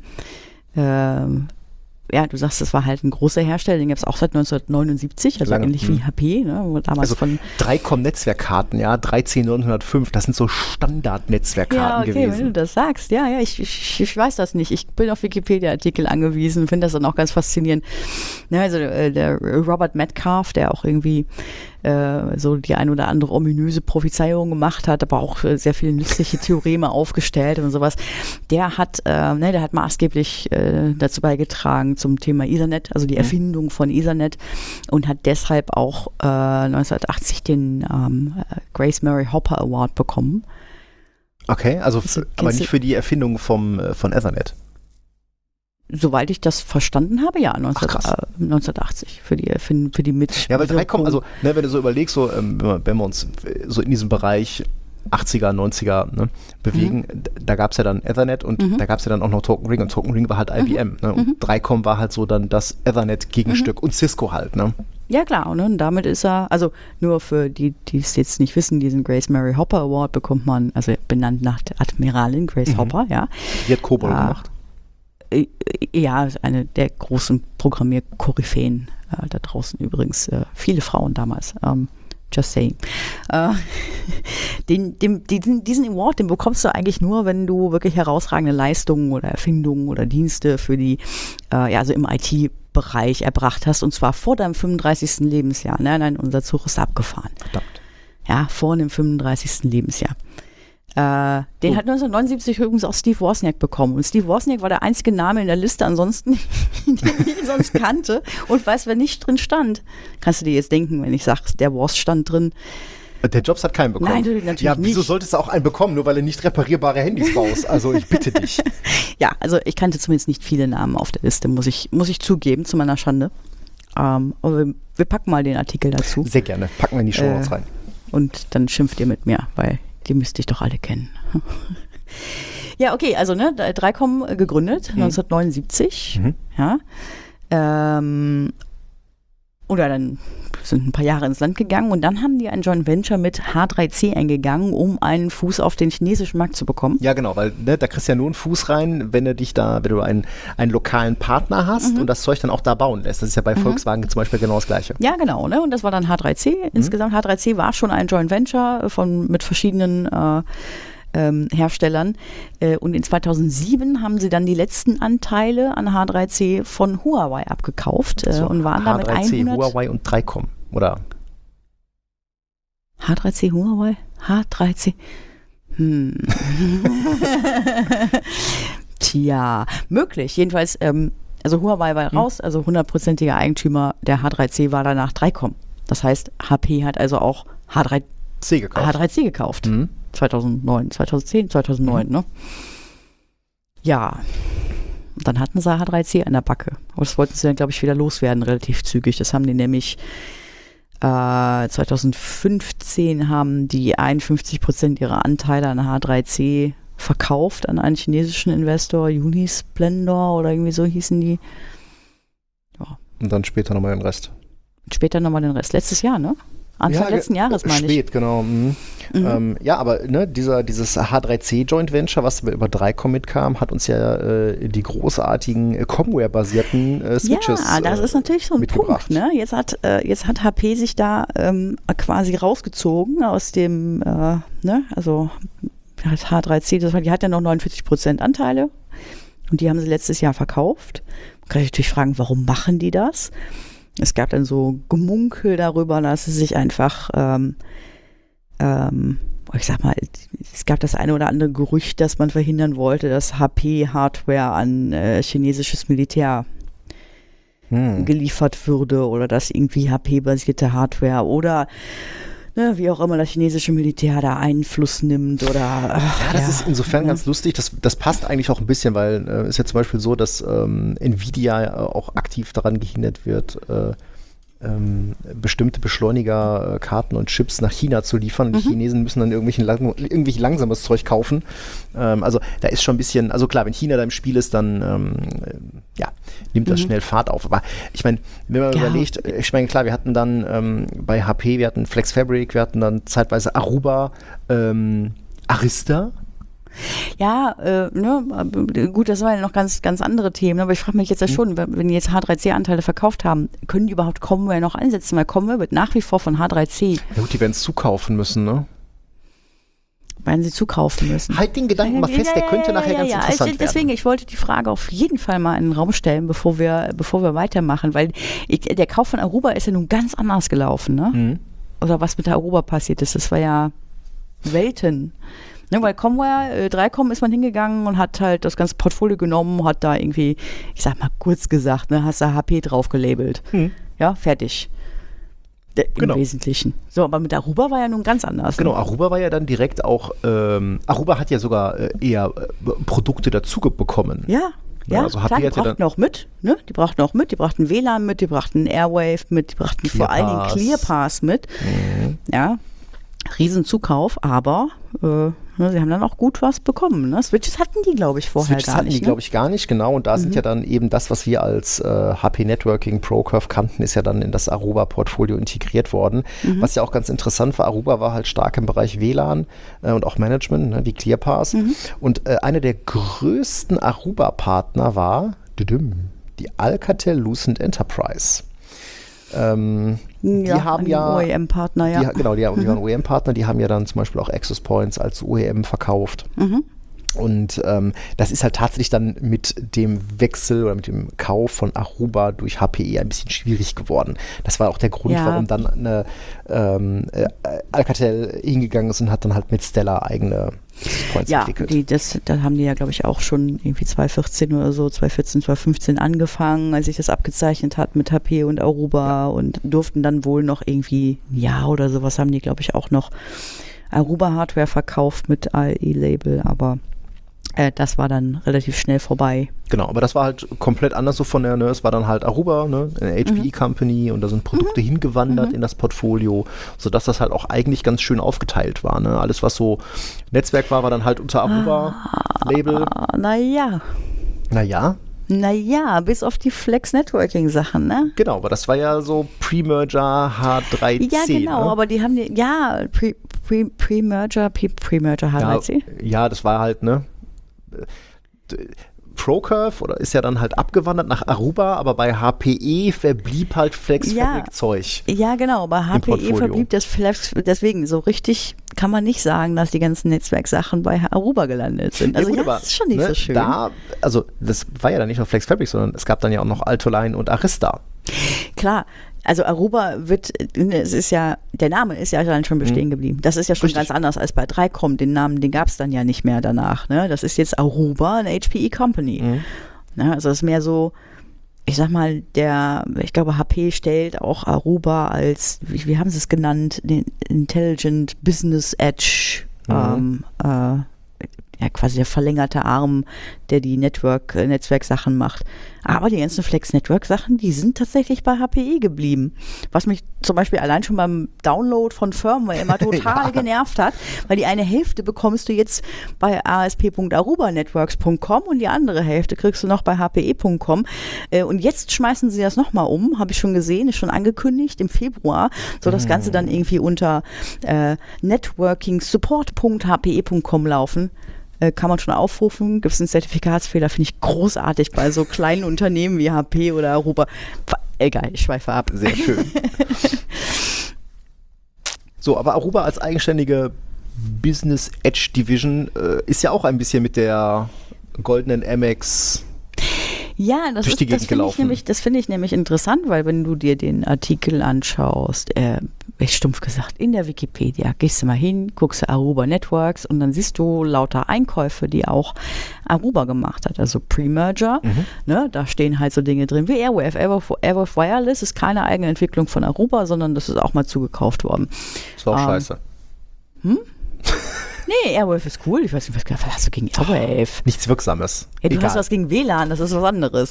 du sagst, das war halt ein großer Hersteller, den gab es auch seit 1979, also ähnlich wie HP, ne? Damals also von 3Com-Netzwerkkarten, 13905, das sind so Standard-Netzwerkkarten gewesen. Wenn du das sagst, ich weiß das nicht. Ich bin auf Wikipedia-Artikel angewiesen, finde das dann auch ganz faszinierend. Ja, also der Robert Metcalf, der auch irgendwie so die ein oder andere ominöse Prophezeiung gemacht hat, aber auch sehr viele nützliche Theoreme aufgestellt und sowas. Der hat maßgeblich dazu beigetragen zum Thema Ethernet, also die Erfindung von Ethernet, und hat deshalb auch 1980 den Grace Murray Hopper Award bekommen. Okay, also aber nicht für die Erfindung von Ethernet. Soweit ich das verstanden habe, 1980 für die mit. Ja, weil 3Com, also wenn du so überlegst, so, wenn wir uns so in diesem Bereich 80er, 90er bewegen, da gab es ja dann Ethernet und da gab es ja dann auch noch Token Ring, und Token Ring war halt IBM. Ne? Und 3Com war halt so dann das Ethernet-Gegenstück und Cisco halt. Ne? Ja klar, und damit ist er, also nur für die es jetzt nicht wissen, diesen Grace Murray Hopper Award bekommt man, also benannt nach der Admiralin Grace Hopper, Die hat COBOL gemacht. Ja, eine der großen Programmierkoryphäen da draußen übrigens. Viele Frauen damals. Just saying. Diesen Award, den bekommst du eigentlich nur, wenn du wirklich herausragende Leistungen oder Erfindungen oder Dienste für die, also im IT-Bereich erbracht hast, und zwar vor deinem 35. Lebensjahr. Nein, unser Zug ist abgefahren. Verdammt. Ja, vor dem 35. Lebensjahr. Den hat 1979 übrigens auch Steve Wozniak bekommen. Und Steve Wozniak war der einzige Name in der Liste ansonsten, den ich sonst kannte. Und weißt, wer nicht drin stand? Kannst du dir jetzt denken, wenn ich sage, der Woz stand drin. Der Jobs hat keinen bekommen. Nein, natürlich nicht. Wieso nicht. solltest du auch einen bekommen, nur weil er nicht reparierbare Handys baust? Also ich bitte dich. Ja, also ich kannte zumindest nicht viele Namen auf der Liste, muss ich zugeben, zu meiner Schande. Aber wir packen mal den Artikel dazu. Sehr gerne. Packen wir in die Shownotes rein. Und dann schimpft ihr mit mir, weil die müsste ich doch alle kennen. Ja, okay, also 3Com gegründet, 1979. Ja. Oder dann sind ein paar Jahre ins Land gegangen und dann haben die ein Joint Venture mit H3C eingegangen, um einen Fuß auf den chinesischen Markt zu bekommen. Ja, genau, weil da kriegst du ja nur einen Fuß rein, wenn du einen lokalen Partner hast und das Zeug dann auch da bauen lässt. Das ist ja bei Volkswagen zum Beispiel genau das Gleiche. Ja, genau, ne? Und das war dann H3C. Insgesamt H3C war schon ein Joint Venture mit verschiedenen Herstellern. Und in 2007 haben sie dann die letzten Anteile an H3C von Huawei abgekauft und waren damit H3C, Huawei und 3Com, oder? H3C, Huawei? H3C. Tja, möglich. Jedenfalls, also Huawei war raus, also 100%iger Eigentümer der H3C war danach 3Com. Das heißt, HP hat also auch H3C gekauft. 2009, ne? Ja. Dann hatten sie H3C an der Backe. Aber das wollten sie dann, glaube ich, wieder loswerden, relativ zügig. Das haben die nämlich 2015 haben die 51% ihrer Anteile an H3C verkauft an einen chinesischen Investor, Unisplendor oder irgendwie so hießen die. Ja. Und dann später nochmal den Rest. Letztes Jahr, ne? Anfang letzten Jahres, meine ich. Spät, genau. Ja, aber ne, dieses H3C Joint Venture, was über 3Com mitkam, hat uns ja die großartigen Comware-basierten Switches Ja, das ist natürlich so ein Punkt. Ne? Jetzt hat HP sich da quasi rausgezogen aus dem, also H3C, die hat ja noch 49% Anteile und die haben sie letztes Jahr verkauft. Man kann sich natürlich fragen, warum machen die das? Es gab dann so Gemunkel darüber, dass es sich einfach, ich sag mal, es gab das eine oder andere Gerücht, dass man verhindern wollte, dass HP-Hardware an chinesisches Militär geliefert würde oder dass irgendwie HP-basierte Hardware oder wie auch immer das chinesische Militär da Einfluss nimmt oder das ist insofern ganz lustig, das passt eigentlich auch ein bisschen, weil ist ja zum Beispiel so, dass Nvidia auch aktiv daran gehindert wird, bestimmte Beschleuniger, Karten und Chips nach China zu liefern. Und die Chinesen müssen dann irgendwie langsames Zeug kaufen. Also da ist schon ein bisschen, also klar, wenn China da im Spiel ist, dann nimmt das schnell Fahrt auf. Aber ich meine, wenn man überlegt, ich meine, klar, wir hatten dann bei HP, wir hatten Flex Fabric, wir hatten dann zeitweise Aruba, Arista. Ja, gut, das waren ja noch ganz, ganz andere Themen, aber ich frage mich jetzt ja schon, wenn die jetzt H3C-Anteile verkauft haben, können die überhaupt Comware noch einsetzen? Weil Comware wird nach wie vor von H3C. Ja gut, die werden es zukaufen müssen, ne? Werden sie zukaufen müssen. Halt den Gedanken mal fest, der könnte nachher ganz interessant werden. Deswegen, ich wollte die Frage auf jeden Fall mal in den Raum stellen, bevor wir weitermachen, weil der Kauf von Aruba ist ja nun ganz anders gelaufen, ne? Oder was mit der Aruba passiert ist, das war ja Welten. Ne, weil Comware, 3Com ist man hingegangen und hat halt das ganze Portfolio genommen, hat da irgendwie, ich sag mal kurz gesagt, ne, hast da HP drauf gelabelt. Ja, fertig. Im Wesentlichen. So, aber mit Aruba war ja nun ganz anders. Genau, ne? Aruba war ja dann direkt auch, Aruba hat ja sogar eher Produkte dazu bekommen. Ja. Ja, also klar, die brachten auch mit, ne? Die brachten WLAN mit, die brachten Airwave mit, die brachten vor allen Dingen ClearPass mit. Ja, Riesenzukauf, aber sie haben dann auch gut was bekommen. Ne? Switches hatten die, glaube ich, vorher Switches gar nicht. Switches hatten die, glaube ich, gar nicht, genau. Und da sind ja dann eben das, was wir als HP Networking ProCurve kannten, ist ja dann in das Aruba-Portfolio integriert worden. Was ja auch ganz interessant war, Aruba war halt stark im Bereich WLAN und auch Management, ne, wie ClearPass. Und einer der größten Aruba-Partner war die Alcatel-Lucent Enterprise. Die haben ja OEM-Partner, ja. Die waren OEM-Partner, die haben ja dann zum Beispiel auch Access Points als OEM verkauft. Und das ist halt tatsächlich dann mit dem Wechsel oder mit dem Kauf von Aruba durch HPE ein bisschen schwierig geworden. Das war auch der Grund, warum dann Alcatel hingegangen ist und hat dann halt mit Stella eigene Points entwickelt. Da haben die ja, glaube ich, auch schon irgendwie 2014 oder so, 2014, 2015 angefangen, als sich das abgezeichnet hat mit HP und Aruba und durften dann wohl noch irgendwie ein Jahr oder sowas haben die, glaube ich, auch noch Aruba-Hardware verkauft mit AE-Label, aber das war dann relativ schnell vorbei. Genau, aber das war halt komplett anders so von der, ne, es war dann halt Aruba, ne, eine HPE-Company und da sind Produkte hingewandert in das Portfolio, sodass das halt auch eigentlich ganz schön aufgeteilt war, ne. Alles, was so Netzwerk war dann halt unter Aruba-Label. Naja. Naja, bis auf die Flex-Networking-Sachen, ne? Genau, aber das war ja so Pre-Merger H3C. Ja, genau, ne? aber die haben Pre-Merger H3C. Ja, das war halt, ne? ProCurve oder ist ja dann halt abgewandert nach Aruba, aber bei HPE verblieb halt Flex-Fabric-Zeug. Ja, genau, bei HPE verblieb das Flex, deswegen so richtig kann man nicht sagen, dass die ganzen Netzwerksachen bei Aruba gelandet sind. Also das ist schon nicht so schön. Also das war ja dann nicht nur Flex-Fabric, sondern es gab dann ja auch noch Altoline und Arista. Klar. Also Aruba der Name ist ja dann schon bestehen geblieben. Das ist ja schon ganz anders als bei 3Com. Den Namen, den gab es dann ja nicht mehr danach. Ne? Das ist jetzt Aruba, eine HPE Company. Ne? Also das ist mehr so, ich sag mal, ich glaube HP stellt auch Aruba als, wie haben sie es genannt, den Intelligent Business Edge, quasi der verlängerte Arm, der die Netzwerksachen macht. Aber die ganzen Flex-Network-Sachen, die sind tatsächlich bei HPE geblieben. Was mich zum Beispiel allein schon beim Download von Firmware immer total genervt hat, weil die eine Hälfte bekommst du jetzt bei asp.arubanetworks.com und die andere Hälfte kriegst du noch bei hpe.com. Und jetzt schmeißen sie das nochmal um, habe ich schon gesehen, ist schon angekündigt im Februar, soll das Ganze dann irgendwie unter networkingsupport.hpe.com laufen. Kann man schon aufrufen, gibt es einen Zertifikatsfehler, finde ich großartig bei so kleinen Unternehmen wie HP oder Aruba. Egal, ich schweife ab. Sehr schön. So, aber Aruba als eigenständige Business Edge Division ist ja auch ein bisschen mit der goldenen Amex das finde ich nämlich interessant, weil wenn du dir den Artikel anschaust, stumpf gesagt, in der Wikipedia, gehst du mal hin, guckst du Aruba Networks und dann siehst du lauter Einkäufe, die auch Aruba gemacht hat, also Pre-Merger, ne, da stehen halt so Dinge drin wie Airwave. Airwave Wireless ist keine eigene Entwicklung von Aruba, sondern das ist auch mal zugekauft worden. Das war auch scheiße. Nee, Airwave ist cool. Ich weiß nicht, was hast du gegen Airwave? Nichts Wirksames. Ja, du hast was gegen WLAN, das ist was anderes.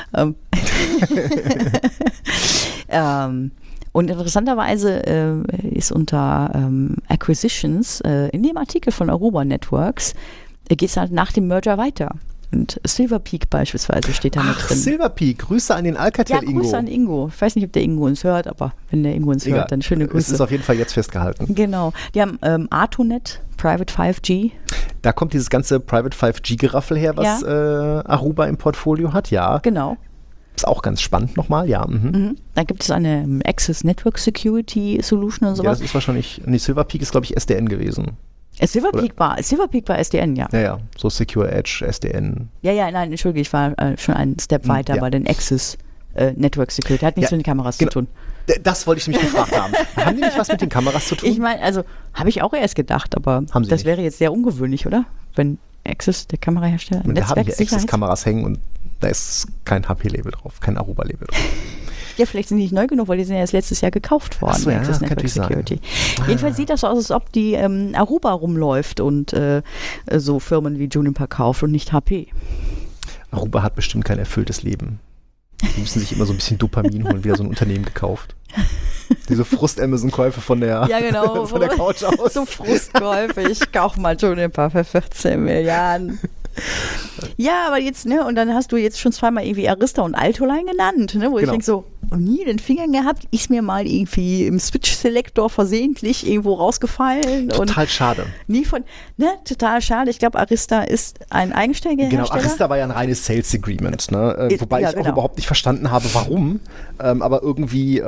Und interessanterweise ist unter Acquisitions in dem Artikel von Aruba Networks geht es halt nach dem Merger weiter. Und Silver Peak beispielsweise steht da mit drin. Silver Peak, Grüße an den Alcatel Ingo. Ja, Grüße an Ingo. Ich weiß nicht, ob der Ingo uns hört, aber wenn der Ingo uns hört, dann schöne Grüße. Es ist auf jeden Fall jetzt festgehalten. Genau. Die haben Artonet, Private 5G. Da kommt dieses ganze Private 5G-Geraffel her, was Aruba im Portfolio hat, ja. Genau. Ist auch ganz spannend nochmal, ja. Da gibt es eine Access Network Security Solution und sowas. Ja, das ist wahrscheinlich, Silver Peak ist, glaube ich, SDN gewesen. Silver Peak war SDN, ja. Ja, so Secure Edge, SDN. Ja, nein, entschuldige, ich war schon einen Step weiter bei den Access Network Security. Hat nichts mit den Kameras zu tun. Das wollte ich nämlich gefragt haben. Haben die nicht was mit den Kameras zu tun? Ich meine, also habe ich auch erst gedacht, aber das wäre jetzt sehr ungewöhnlich, oder? Wenn Access, der Kamerahersteller, da haben wir Access-Kameras hängen und da ist kein HP-Label drauf, kein Aruba-Label drauf. Ja, vielleicht sind die nicht neu genug, weil die sind ja erst letztes Jahr gekauft worden. Achso, ja, Access Network Security. Jedenfalls sieht das so aus, als ob die Aruba rumläuft und so Firmen wie Juniper kauft und nicht HP. Aruba hat bestimmt kein erfülltes Leben. Die müssen sich immer so ein bisschen Dopamin holen, wieder so ein Unternehmen gekauft. Diese Frust-Amazon-Käufe von der, von der Couch aus. So Frustkäufe, ich kaufe mal Juniper für 14 Milliarden. Ja, aber jetzt, ne, und dann hast du jetzt schon zweimal irgendwie Arista und Altoline genannt, ne, wo ich denke so, nie den Finger gehabt, ist mir mal irgendwie im Switch-Selektor versehentlich irgendwo rausgefallen. Total schade. Total schade. Ich glaube, Arista ist ein eigenständiger Hersteller. Genau, Arista war ja ein reines Sales Agreement, ne? Wobei ich auch überhaupt nicht verstanden habe, warum. Aber irgendwie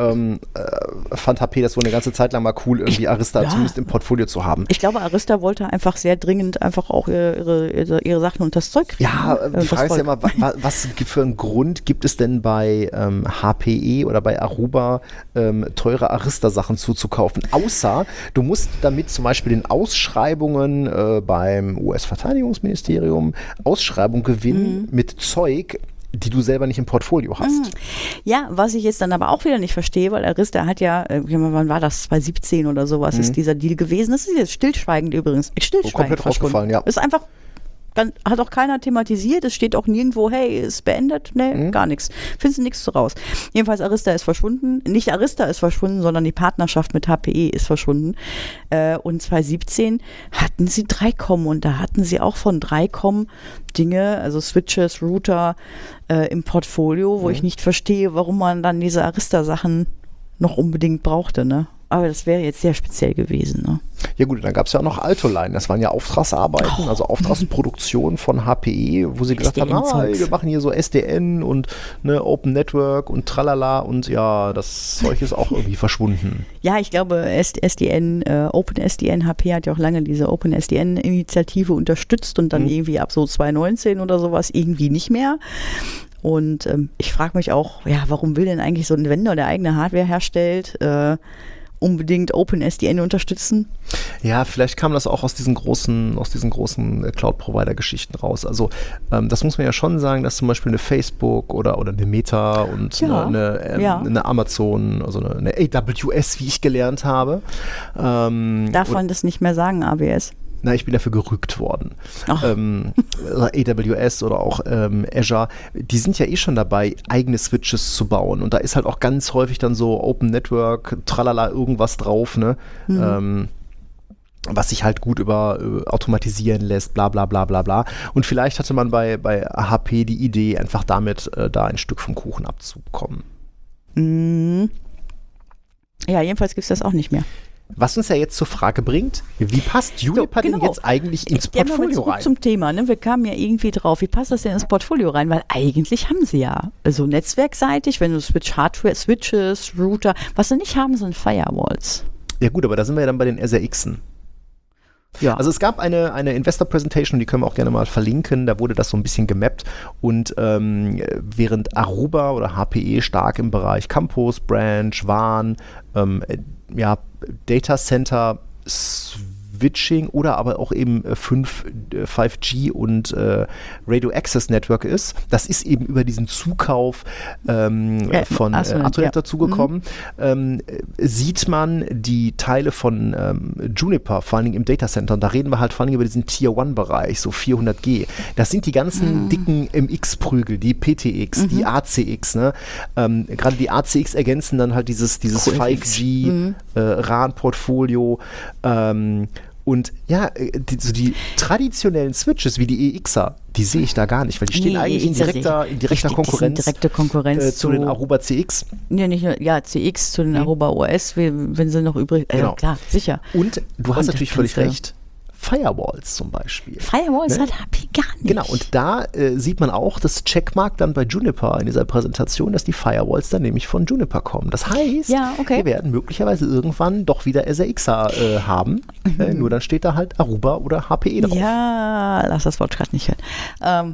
fand HP das wohl eine ganze Zeit lang mal cool, irgendwie Arista zumindest im Portfolio zu haben. Ich glaube, Arista wollte einfach sehr dringend einfach auch ihre Sachen unter das Zeug kriegen. Ja, die Frage ist ja immer, was für einen Grund gibt es denn bei HPE oder bei Aruba teure Arista-Sachen zuzukaufen? Außer, du musst damit zum Beispiel in Ausschreibungen beim US-Verteidigungsministerium Ausschreibung gewinnen mit Zeug, die du selber nicht im Portfolio hast. Ja, was ich jetzt dann aber auch wieder nicht verstehe, weil Arista hat ja, wann war das, 2017 oder sowas ist dieser Deal gewesen. Das ist jetzt stillschweigend übrigens. Komplett rausgefallen, ja. Ist einfach hat auch keiner thematisiert. Es steht auch nirgendwo, hey, ist beendet. Nee, gar nichts. Findest du nichts so raus. Jedenfalls Arista ist verschwunden. Nicht Arista ist verschwunden, sondern die Partnerschaft mit HPE ist verschwunden. Und 2017 hatten sie 3Com und da hatten sie auch von 3Com Dinge, also Switches, Router im Portfolio, wo ich nicht verstehe, warum man dann diese Arista-Sachen noch unbedingt brauchte, ne? Aber das wäre jetzt sehr speziell gewesen, ne? Ja gut, dann gab es ja auch noch Altoline. Das waren ja Auftragsarbeiten, also Auftragsproduktion von HPE, wo sie gesagt haben, wir machen hier so SDN und ne, Open Network und tralala und ja, das Zeug ist auch irgendwie verschwunden. Ja, ich glaube, SDN, OpenSDN, HP hat ja auch lange diese OpenSDN-Initiative unterstützt und dann irgendwie ab so 2019 oder sowas irgendwie nicht mehr. Und ich frage mich auch, ja, warum will denn eigentlich so ein Vendor, der eigene Hardware herstellt, unbedingt OpenSDN unterstützen? Ja, vielleicht kam das auch aus diesen großen Cloud-Provider-Geschichten raus. Also das muss man ja schon sagen, dass zum Beispiel eine Facebook oder eine Meta und eine Amazon, also eine AWS, wie ich gelernt habe. Darf man das nicht mehr sagen, AWS? Na, ich bin dafür gerügt worden. AWS oder auch Azure, die sind ja eh schon dabei, eigene Switches zu bauen. Und da ist halt auch ganz häufig dann so Open Network, tralala, irgendwas drauf, ne? Was sich halt gut automatisieren lässt, bla bla bla bla bla. Und vielleicht hatte man bei HP die Idee, einfach damit da ein Stück vom Kuchen abzubekommen. Ja, jedenfalls gibt es das auch nicht mehr. Was uns ja jetzt zur Frage bringt, wie passt Juniper denn jetzt eigentlich ins Portfolio rein? Zum Thema, ne? Wir kamen ja irgendwie drauf, wie passt das denn ins Portfolio rein? Weil eigentlich haben sie ja, also netzwerkseitig, wenn du Hardware, Switches, Router, was sie nicht haben, sind Firewalls. Ja gut, aber da sind wir ja dann bei den SRXen. Ja. Also es gab eine Investor-Presentation, die können wir auch gerne mal verlinken, da wurde das so ein bisschen gemappt und während Aruba oder HPE stark im Bereich Campus, Branch, WAN, Data Center, Switching oder aber auch eben 5G und Radio Access Network ist. Das ist eben über diesen Zukauf von Athonet dazugekommen. Sieht man die Teile von Juniper, vor allen Dingen im Data Center, und da reden wir halt vor allen Dingen über diesen Tier-1-Bereich, so 400G. Das sind die ganzen dicken MX-Prügel, die PTX, die ACX. Ne? Gerade die ACX ergänzen dann halt dieses 5G RAN-Portfolio. Und ja, die traditionellen Switches wie die EXer, die sehe ich da gar nicht, weil die stehen eigentlich in direkter Konkurrenz zu den Aruba CX. Ja, nicht nur, CX zu den Aruba OS, wenn sie noch übrig. Genau. Klar, sicher. Und du hast natürlich völlig recht. Firewalls zum Beispiel. Firewalls hat HP gar nicht. Genau, und da sieht man auch das Checkmark dann bei Juniper in dieser Präsentation, dass die Firewalls dann nämlich von Juniper kommen. Das heißt, wir werden möglicherweise irgendwann doch wieder SRXer haben, nur dann steht da halt Aruba oder HPE drauf. Ja, lass das Wort gerade nicht hören.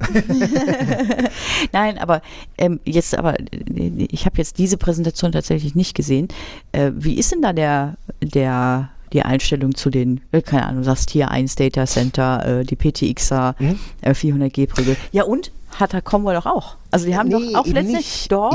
Nein, aber ich habe jetzt diese Präsentation tatsächlich nicht gesehen. Wie ist denn da die Einstellung zu den, keine Ahnung, du sagst Tier 1 Data Center, die PTXer, 400G-Prügel. Ja, und Hatacom wohl doch auch. Also die haben doch auch letztlich, die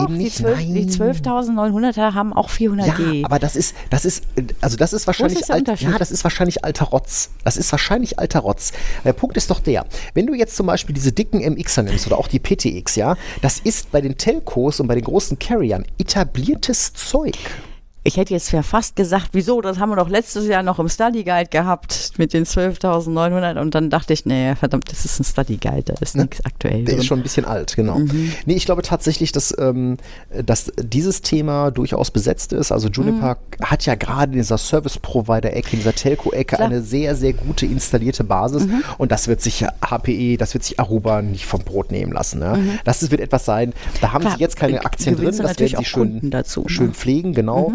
12.900er haben auch 400G. Ja, aber das ist wahrscheinlich das ist wahrscheinlich alter Rotz. Das ist wahrscheinlich alter Rotz. Der Punkt ist doch der, wenn du jetzt zum Beispiel diese dicken MXer nimmst oder auch die PTX, ja, das ist bei den Telcos und bei den großen Carriern etabliertes Zeug. Ich hätte jetzt fast gesagt, wieso, das haben wir doch letztes Jahr noch im Study Guide gehabt mit den 12.900 und dann dachte ich, nee, verdammt, das ist ein Study Guide, da ist nichts aktuell. Der ist schon ein bisschen alt, genau. Nee, ich glaube tatsächlich, dass dieses Thema durchaus besetzt ist. Also Juniper hat ja gerade in dieser Service-Provider-Ecke, in dieser Telco-Ecke eine sehr, sehr gute installierte Basis und das wird sich HPE, das wird sich Aruba nicht vom Brot nehmen lassen. Ne? Das wird etwas sein, da haben sie jetzt keine Aktien drin, das werden sie schön pflegen, genau.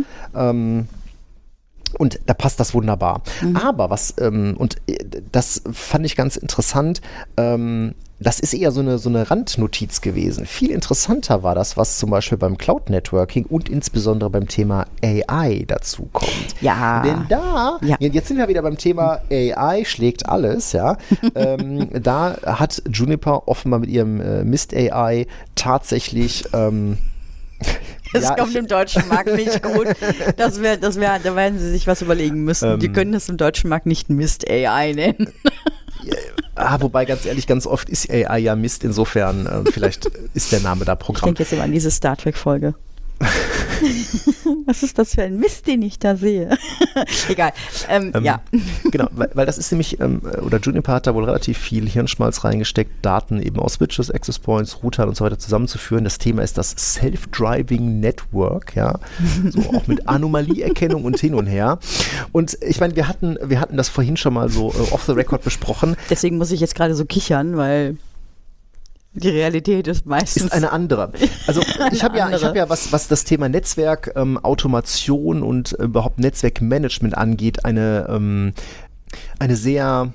Und da passt das wunderbar. Aber das fand ich ganz interessant, das ist eher so eine Randnotiz gewesen. Viel interessanter war das, was zum Beispiel beim Cloud Networking und insbesondere beim Thema AI dazu kommt. Ja. Denn jetzt sind wir wieder beim Thema AI schlägt alles, ja. Da hat Juniper offenbar mit ihrem Mist AI tatsächlich das kommt im deutschen Markt nicht gut. Da werden sie sich was überlegen müssen. Die können das im deutschen Markt nicht Mist AI nennen. Wobei, ganz ehrlich, ganz oft ist AI ja Mist, insofern vielleicht ist der Name da Programm. Ich denke jetzt immer an diese Star Trek-Folge. Was ist das für ein Mist, den ich da sehe? Egal. Ja. Genau, weil das ist nämlich, oder Juniper hat da wohl relativ viel Hirnschmalz reingesteckt, Daten eben aus Switches, Access Points, Routern und so weiter zusammenzuführen. Das Thema ist das Self-Driving Network, ja, so auch mit Anomalieerkennung und hin und her. Und ich meine, wir hatten das vorhin schon mal so off the record besprochen. Deswegen muss ich jetzt gerade so kichern, weil die Realität ist meistens eine andere. Also ich habe ja, was das Thema Netzwerk, Automation und überhaupt Netzwerkmanagement angeht, eine sehr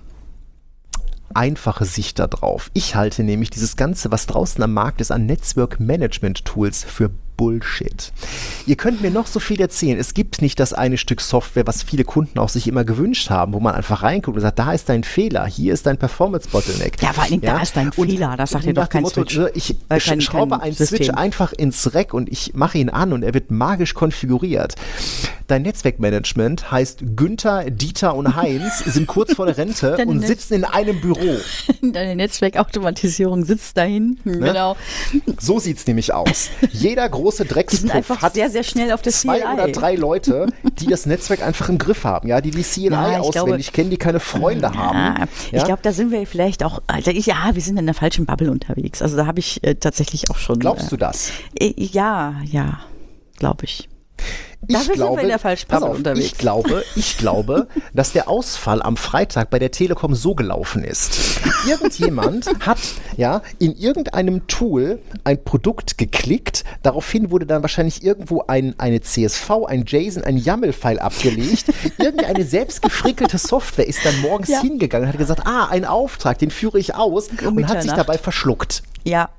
einfache Sicht darauf. Ich halte nämlich dieses Ganze, was draußen am Markt ist, an Netzwerk-Management-Tools für Bullshit. Ihr könnt mir noch so viel erzählen. Es gibt nicht das eine Stück Software, was viele Kunden auch sich immer gewünscht haben, wo man einfach reinguckt und sagt, da ist dein Fehler, hier ist dein Performance-Bottleneck. Ja, vor allem, da ist dein Fehler, das sagt dir doch kein Motto, Switch. Ich schraube einen Switch einfach ins Rack und ich mache ihn an und er wird magisch konfiguriert. Dein Netzwerkmanagement heißt Günther, Dieter und Heinz sind kurz vor der Rente und sitzen in einem Büro. Deine Netzwerkautomatisierung sitzt da hinten, ne? Genau. So sieht es nämlich aus. Jeder große Dreckspuff hat sehr, sehr schnell auf das 2 oder 3 Leute, die das Netzwerk einfach im Griff haben, ja, die CLI auswendig kennen, die keine Freunde haben. Ja? Ich glaube, da sind wir vielleicht auch, wir sind in der falschen Bubble unterwegs. Also da habe ich tatsächlich auch schon. Glaubst du das? Ja, glaube ich. Dafür sind wir in der falschen Bubble unterwegs. Ich glaube, dass der Ausfall am Freitag bei der Telekom so gelaufen ist. Irgendjemand hat in irgendeinem Tool ein Produkt geklickt, daraufhin wurde dann wahrscheinlich irgendwo eine CSV, ein JSON, ein YAML-File abgelegt. Irgendeine selbst gefrickelte Software ist dann morgens hingegangen und hat gesagt, ein Auftrag, den führe ich aus und hat sich dabei verschluckt. Ja,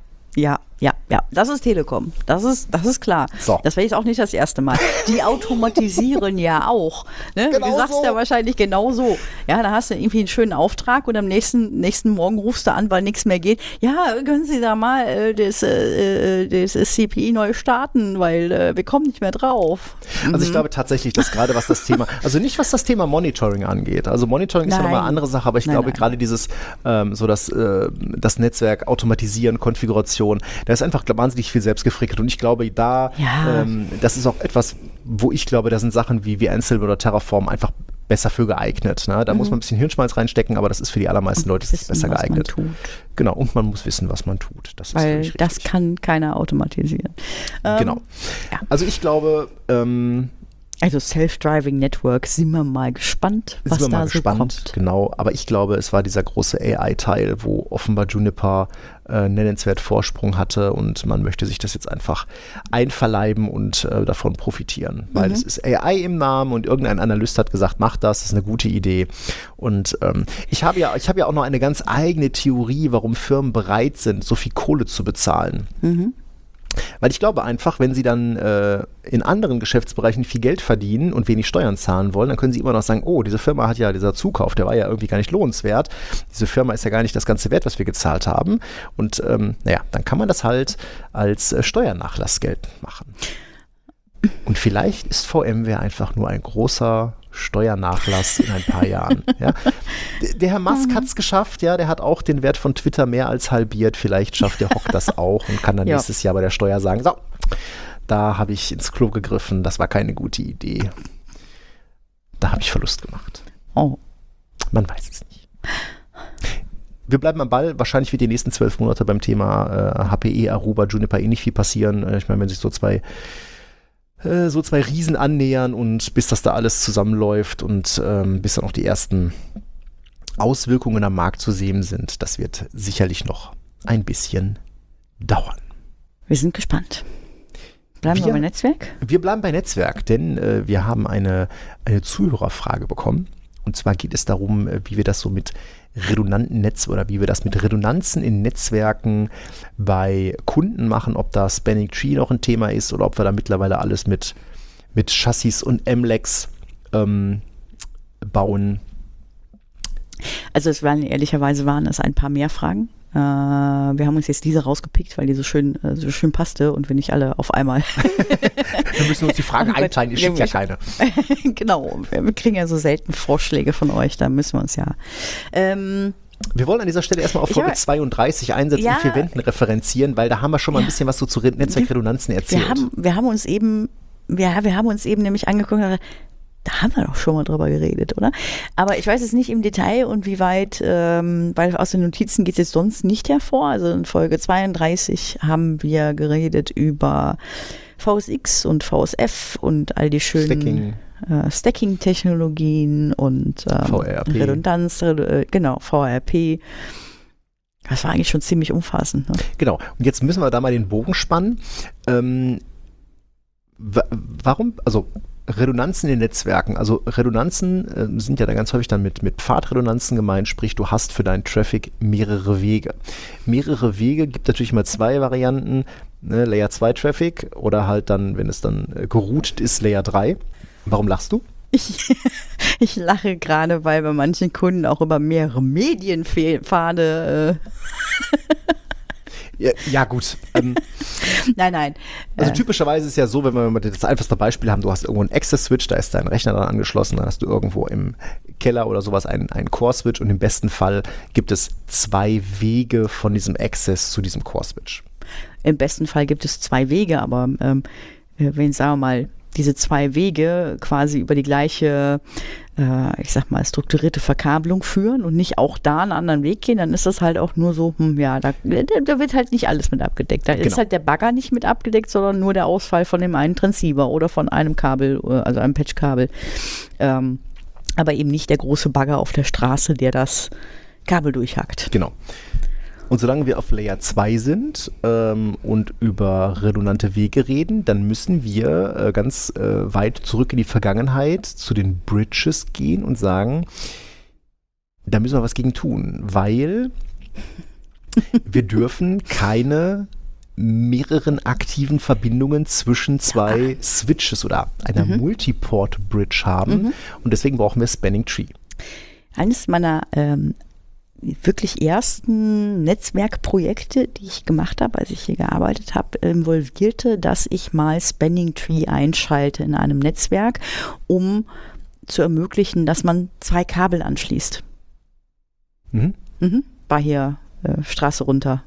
das ist Telekom. Das ist klar. So. Das wäre jetzt auch nicht das erste Mal. Die automatisieren ja auch. Ne? Genau du sagst so. ja wahrscheinlich genau so. Ja, da hast du irgendwie einen schönen Auftrag und am nächsten Morgen rufst du an, weil nichts mehr geht. Ja, können Sie da mal das CPI neu starten, weil wir kommen nicht mehr drauf. Also ich glaube tatsächlich, dass gerade was das Thema, also nicht was das Thema Monitoring angeht. Also Monitoring ist ja nochmal eine andere Sache, aber ich glaube gerade dieses, das Netzwerk automatisieren, Konfiguration, da ist einfach wahnsinnig viel selbst gefrickelt und ich glaube, das ist auch etwas, wo ich glaube, da sind Sachen wie Ansible oder Terraform einfach besser für geeignet. Ne? Da muss man ein bisschen Hirnschmalz reinstecken, aber das ist für die allermeisten Leute besser geeignet. Genau, und man muss wissen, was man tut. Das ist weil das kann keiner automatisieren. Genau. Ja. Also ich glaube, also Self-Driving Network, sind wir mal gespannt, was da so kommt. Genau, aber ich glaube, es war dieser große AI-Teil, wo offenbar Juniper nennenswert Vorsprung hatte und man möchte sich das jetzt einfach einverleiben und davon profitieren, weil es ist AI im Namen und irgendein Analyst hat gesagt, mach das ist eine gute Idee und ich habe ja auch noch eine ganz eigene Theorie, warum Firmen bereit sind, so viel Kohle zu bezahlen. Weil ich glaube einfach, wenn sie dann in anderen Geschäftsbereichen viel Geld verdienen und wenig Steuern zahlen wollen, dann können sie immer noch sagen, oh, diese Firma hat ja, dieser Zukauf, der war ja irgendwie gar nicht lohnenswert. Diese Firma ist ja gar nicht das ganze wert, was wir gezahlt haben. Und dann kann man das halt als Steuernachlass geltend machen. Und vielleicht ist VMware einfach nur ein großer Steuernachlass in ein paar Jahren. Ja. Der Herr Musk hat es geschafft, der hat auch den Wert von Twitter mehr als halbiert. Vielleicht schafft der Hock das auch und kann dann nächstes Jahr bei der Steuer sagen, so, da habe ich ins Klo gegriffen, das war keine gute Idee. Da habe ich Verlust gemacht. Oh. Man weiß es nicht. Wir bleiben am Ball. Wahrscheinlich wird die nächsten 12 Monate beim Thema HPE, Aruba, Juniper nicht viel passieren. Ich meine, wenn sich so zwei Riesen annähern und bis das da alles zusammenläuft und bis dann auch die ersten Auswirkungen am Markt zu sehen sind, das wird sicherlich noch ein bisschen dauern. Wir sind gespannt. Bleiben wir bei Netzwerk? Wir bleiben bei Netzwerk, denn wir haben eine Zuhörerfrage bekommen. Und zwar geht es darum, wie wir das so mit redundanten wie wir das mit Redundanzen in Netzwerken bei Kunden machen, ob da Spanning Tree noch ein Thema ist oder ob wir da mittlerweile alles mit Chassis und MLEX bauen. Also ehrlicherweise waren es ein paar mehr Fragen. Wir haben uns jetzt diese rausgepickt, weil die so schön passte und wir nicht alle auf einmal. Wir müssen uns die Fragen einteilen, ihr schickt ja keine. Genau, wir kriegen ja so selten Vorschläge von euch, da müssen wir uns ja. Wir wollen an dieser Stelle erstmal auf Folge 32 Einsätze in 4 Wänden referenzieren, weil da haben wir schon mal ein bisschen was so zu Netzwerkredundanzen erzählt. Wir haben uns eben nämlich angeguckt, da haben wir doch schon mal drüber geredet, oder? Aber ich weiß es nicht im Detail und wie weit, weil aus den Notizen geht es jetzt sonst nicht hervor. Also in Folge 32 haben wir geredet über VSX und VSF und all die schönen Stacking-Technologien und VRP. Redundanz, VRP. Das war eigentlich schon ziemlich umfassend. Ne? Genau. Und jetzt müssen wir da mal den Bogen spannen. Warum, also Redundanzen in den Netzwerken, also Redundanzen sind ja dann ganz häufig dann mit Pfadredundanzen gemeint, sprich du hast für deinen Traffic mehrere Wege. Mehrere Wege gibt natürlich immer 2 Varianten, ne, Layer 2 Traffic oder halt dann, wenn es dann geroutet ist, Layer 3. Warum lachst du? Ich lache gerade, weil bei manchen Kunden auch über mehrere Medienpfade Ja, gut. Nein. Also typischerweise ist es ja so, wenn wir das einfachste Beispiel haben, du hast irgendwo einen Access-Switch, da ist dein Rechner dran angeschlossen, dann hast du irgendwo im Keller oder sowas einen Core-Switch und im besten Fall gibt es 2 Wege von diesem Access zu diesem Core-Switch. Im besten Fall gibt es 2 Wege, aber wenn, sagen wir mal, diese 2 Wege quasi über die gleiche, ich sag mal, strukturierte Verkabelung führen und nicht auch da einen anderen Weg gehen, dann ist das halt auch nur so, da wird halt nicht alles mit abgedeckt. Da ist halt der Bagger nicht mit abgedeckt, sondern nur der Ausfall von dem einen Transceiver oder von einem Kabel, also einem Patchkabel. Aber eben nicht der große Bagger auf der Straße, der das Kabel durchhackt. Genau. Und solange wir auf Layer 2 sind und über redundante Wege reden, dann müssen wir ganz weit zurück in die Vergangenheit zu den Bridges gehen und sagen, da müssen wir was gegen tun, weil wir dürfen keine mehreren aktiven Verbindungen zwischen 2 Switches oder einer Multiport-Bridge haben und deswegen brauchen wir Spanning Tree. Eines meiner wirklich ersten Netzwerkprojekte, die ich gemacht habe, als ich hier gearbeitet habe, involvierte, dass ich mal Spanning Tree einschalte in einem Netzwerk, um zu ermöglichen, dass man 2 Kabel anschließt. War hier Straße runter.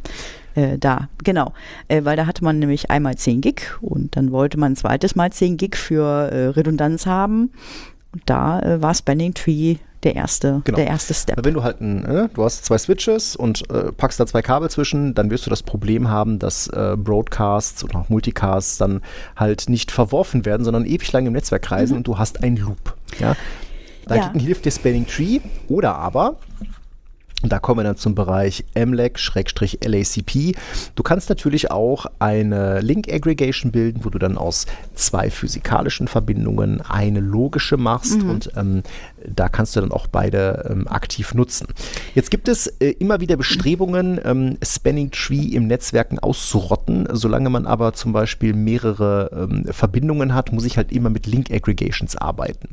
Da, genau. Weil da hatte man nämlich einmal 10 Gig und dann wollte man ein zweites Mal 10 Gig für Redundanz haben. Und da war Spanning Tree der erste Step. Wenn du halt du hast 2 Switches und packst da 2 Kabel zwischen, dann wirst du das Problem haben, dass Broadcasts und auch Multicasts dann halt nicht verworfen werden, sondern ewig lang im Netzwerk kreisen und du hast einen Loop. Ja? Dagegen hilft dir Spanning Tree oder aber, und da kommen wir dann zum Bereich MLAC/LACP. Du kannst natürlich auch eine Link-Aggregation bilden, wo du dann aus 2 physikalischen Verbindungen eine logische machst und da kannst du dann auch beide aktiv nutzen. Jetzt gibt es immer wieder Bestrebungen, Spanning Tree im Netzwerken auszurotten. Solange man aber zum Beispiel mehrere Verbindungen hat, muss ich halt immer mit Link-Aggregations arbeiten.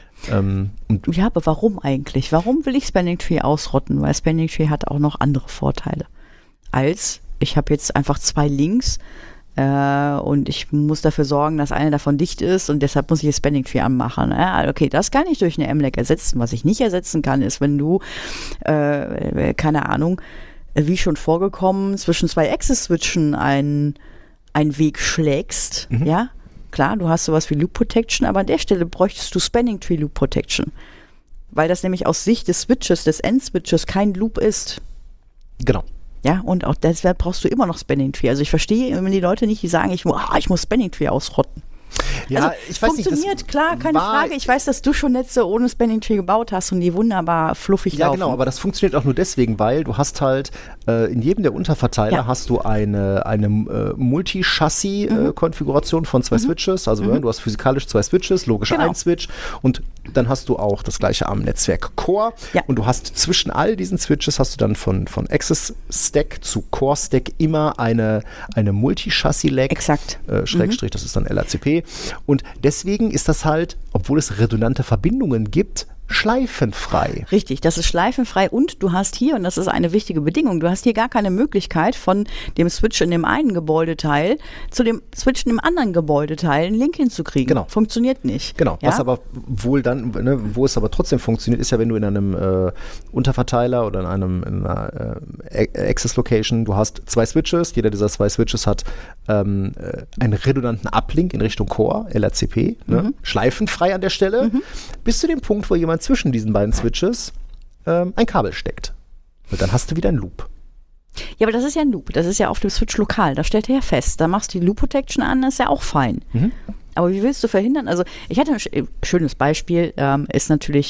Aber warum eigentlich? Warum will ich Spanning Tree ausrotten? Weil Spanning Tree hat auch noch andere Vorteile. Ich habe jetzt einfach 2 Links und ich muss dafür sorgen, dass einer davon dicht ist und deshalb muss ich das Spanning Tree anmachen. Okay, das kann ich durch eine MLAC ersetzen. Was ich nicht ersetzen kann, ist, wenn du, keine Ahnung, wie schon vorgekommen, zwischen 2 Access-Switchen einen Weg schlägst, ja? Klar, du hast sowas wie Loop Protection, aber an der Stelle bräuchtest du Spanning Tree Loop Protection. Weil das nämlich aus Sicht des Switches, des End-Switches, kein Loop ist. Genau. Ja, und auch deshalb brauchst du immer noch Spanning Tree. Also ich verstehe immer die Leute nicht, die sagen, ich muss Spanning Tree ausrotten. Ja, also, ich weiß funktioniert, nicht, klar, keine Frage. Ich weiß, dass du schon Netze ohne Spanning Tree gebaut hast und die wunderbar fluffig laufen. Ja, genau, aber das funktioniert auch nur deswegen, weil du hast halt in jedem der Unterverteiler hast du eine Multi-Chassis-Konfiguration von 2 Switches. Also du hast physikalisch 2 Switches, logisch ein Switch und dann hast du auch das gleiche am Netzwerk Core und du hast zwischen all diesen Switches hast du dann von Access Stack zu Core Stack immer eine Multi-Chassis-Lag. Exakt. Schrägstrich, das ist dann LACP. Und deswegen ist das halt, obwohl es redundante Verbindungen gibt, schleifenfrei. Richtig, das ist schleifenfrei und du hast hier, und das ist eine wichtige Bedingung, du hast hier gar keine Möglichkeit von dem Switch in dem einen Gebäudeteil zu dem Switch in dem anderen Gebäudeteil einen Link hinzukriegen. Genau. Funktioniert nicht. Genau, ja? Was aber wohl dann, ne, wo es aber trotzdem funktioniert, ist ja, wenn du in einem Unterverteiler oder in einer Access-Location, du hast 2 Switches, jeder dieser 2 Switches hat einen redundanten Uplink in Richtung Core, LRCP, ne, schleifenfrei an der Stelle, bis zu dem Punkt, wo jemand zwischen diesen beiden Switches ein Kabel steckt. Und dann hast du wieder einen Loop. Ja, aber das ist ja ein Loop. Das ist ja auf dem Switch lokal. Da stellt er ja fest. Da machst du die Loop Protection an, das ist ja auch fein. Aber wie willst du verhindern? Also, ich hatte ein schönes Beispiel, ist natürlich,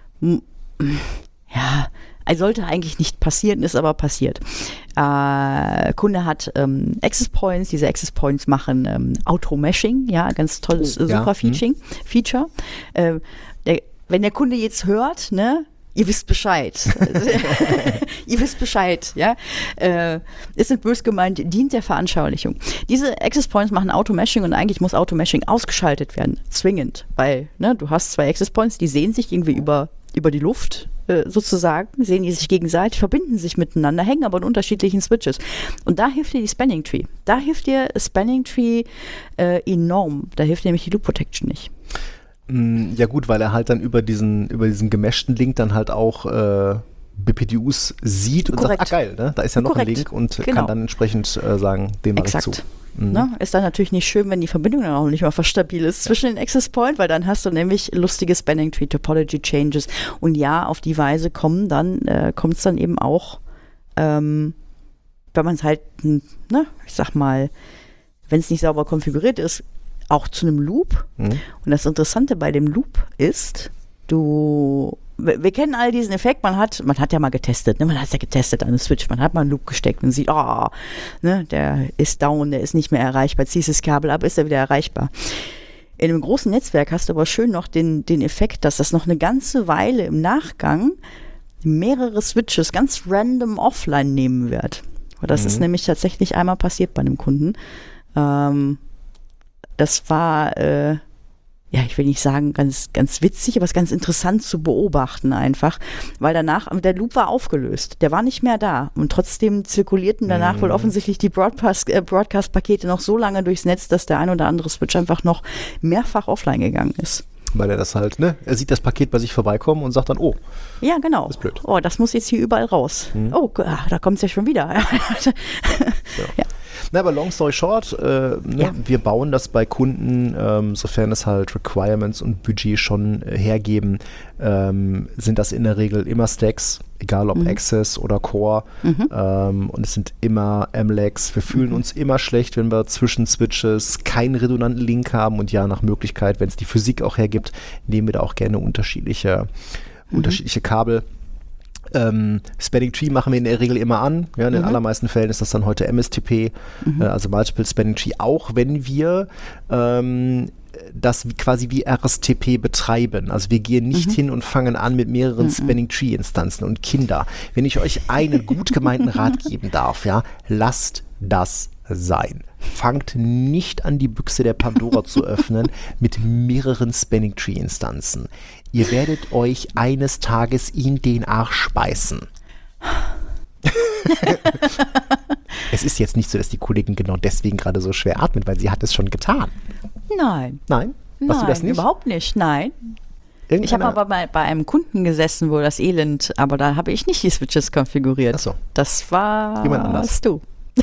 ja, sollte eigentlich nicht passieren, ist aber passiert. Kunde hat Access Points. Diese Access Points machen Auto-Meshing. Ja, ganz tolles, super Feature. Wenn der Kunde jetzt hört, ne, ihr wisst Bescheid. Ihr wisst Bescheid, ja. Ist nicht böse gemeint, dient der Veranschaulichung. Diese Access Points machen Auto-Meshing und eigentlich muss Auto-Meshing ausgeschaltet werden, zwingend, weil ne, du hast 2 Access Points, die sehen sich irgendwie über die Luft sozusagen, sehen die sich gegenseitig, verbinden sich miteinander, hängen aber in unterschiedlichen Switches. Und da hilft dir die Spanning Tree. Da hilft dir Spanning Tree enorm. Da hilft dir nämlich die Loop Protection nicht. Ja gut, weil er halt dann über diesen gemeshten Link dann halt auch BPDUs sieht und sagt, geil, ne? Da ist ja noch ein Link und kann dann entsprechend sagen, dem mache ich zu. Ne? Ist dann natürlich nicht schön, wenn die Verbindung dann auch nicht mehr stabil ist zwischen den Access Point, weil dann hast du nämlich lustige Spanning Tree Topology Changes und ja, auf die Weise kommt es dann eben auch, wenn man es halt, ne, ich sag mal, wenn es nicht sauber konfiguriert ist, auch zu einem Loop. Und das Interessante bei dem Loop ist, wir kennen all diesen Effekt, man hat ja mal getestet, ne? Man hat es ja getestet an einem Switch, man hat mal einen Loop gesteckt und sieht, ne, der ist down, der ist nicht mehr erreichbar, ziehst das Kabel ab, ist er wieder erreichbar. In einem großen Netzwerk hast du aber schön noch den Effekt, dass das noch eine ganze Weile im Nachgang mehrere Switches ganz random offline nehmen wird. Das ist nämlich tatsächlich einmal passiert bei einem Kunden. Das war, ich will nicht sagen ganz, ganz witzig, aber es ist ganz interessant zu beobachten einfach, weil danach, der Loop war aufgelöst, der war nicht mehr da und trotzdem zirkulierten danach wohl offensichtlich die Broadcast-Pakete noch so lange durchs Netz, dass der ein oder andere Switch einfach noch mehrfach offline gegangen ist. Weil er das halt, ne, er sieht das Paket bei sich vorbeikommen und sagt dann, ja, genau. Das ist blöd. Das muss jetzt hier überall raus. Da kommt es ja schon wieder. Ja. Na, aber long story short, wir bauen das bei Kunden, sofern es halt Requirements und Budget schon hergeben, sind das in der Regel immer Stacks, egal ob Access oder Core, und es sind immer MLACs. Wir fühlen uns immer schlecht, wenn wir zwischen Switches keinen redundanten Link haben und ja, nach Möglichkeit, wenn es die Physik auch hergibt, nehmen wir da auch gerne unterschiedliche Kabel. Spanning Tree machen wir in der Regel immer an. Ja, in den allermeisten Fällen ist das dann heute MSTP, also Multiple Spanning Tree, auch wenn wir das quasi wie RSTP betreiben. Also wir gehen nicht hin und fangen an mit mehreren Spanning Tree Instanzen. Und Kinder, wenn ich euch einen gut gemeinten Rat geben darf, ja, lasst das sein. Fangt nicht an, die Büchse der Pandora zu öffnen mit mehreren Spanning Tree Instanzen. Ihr werdet euch eines Tages in den Arsch beißen. Es ist jetzt nicht so, dass die Kollegin genau deswegen gerade so schwer atmet, weil sie hat es schon getan. Nein. Nein? Warst du das nicht? Überhaupt nicht, nein. Ich habe aber bei einem Kunden gesessen, wo das Elend, aber da habe ich nicht die Switches konfiguriert. Ach so. Das war jemand anders. Du.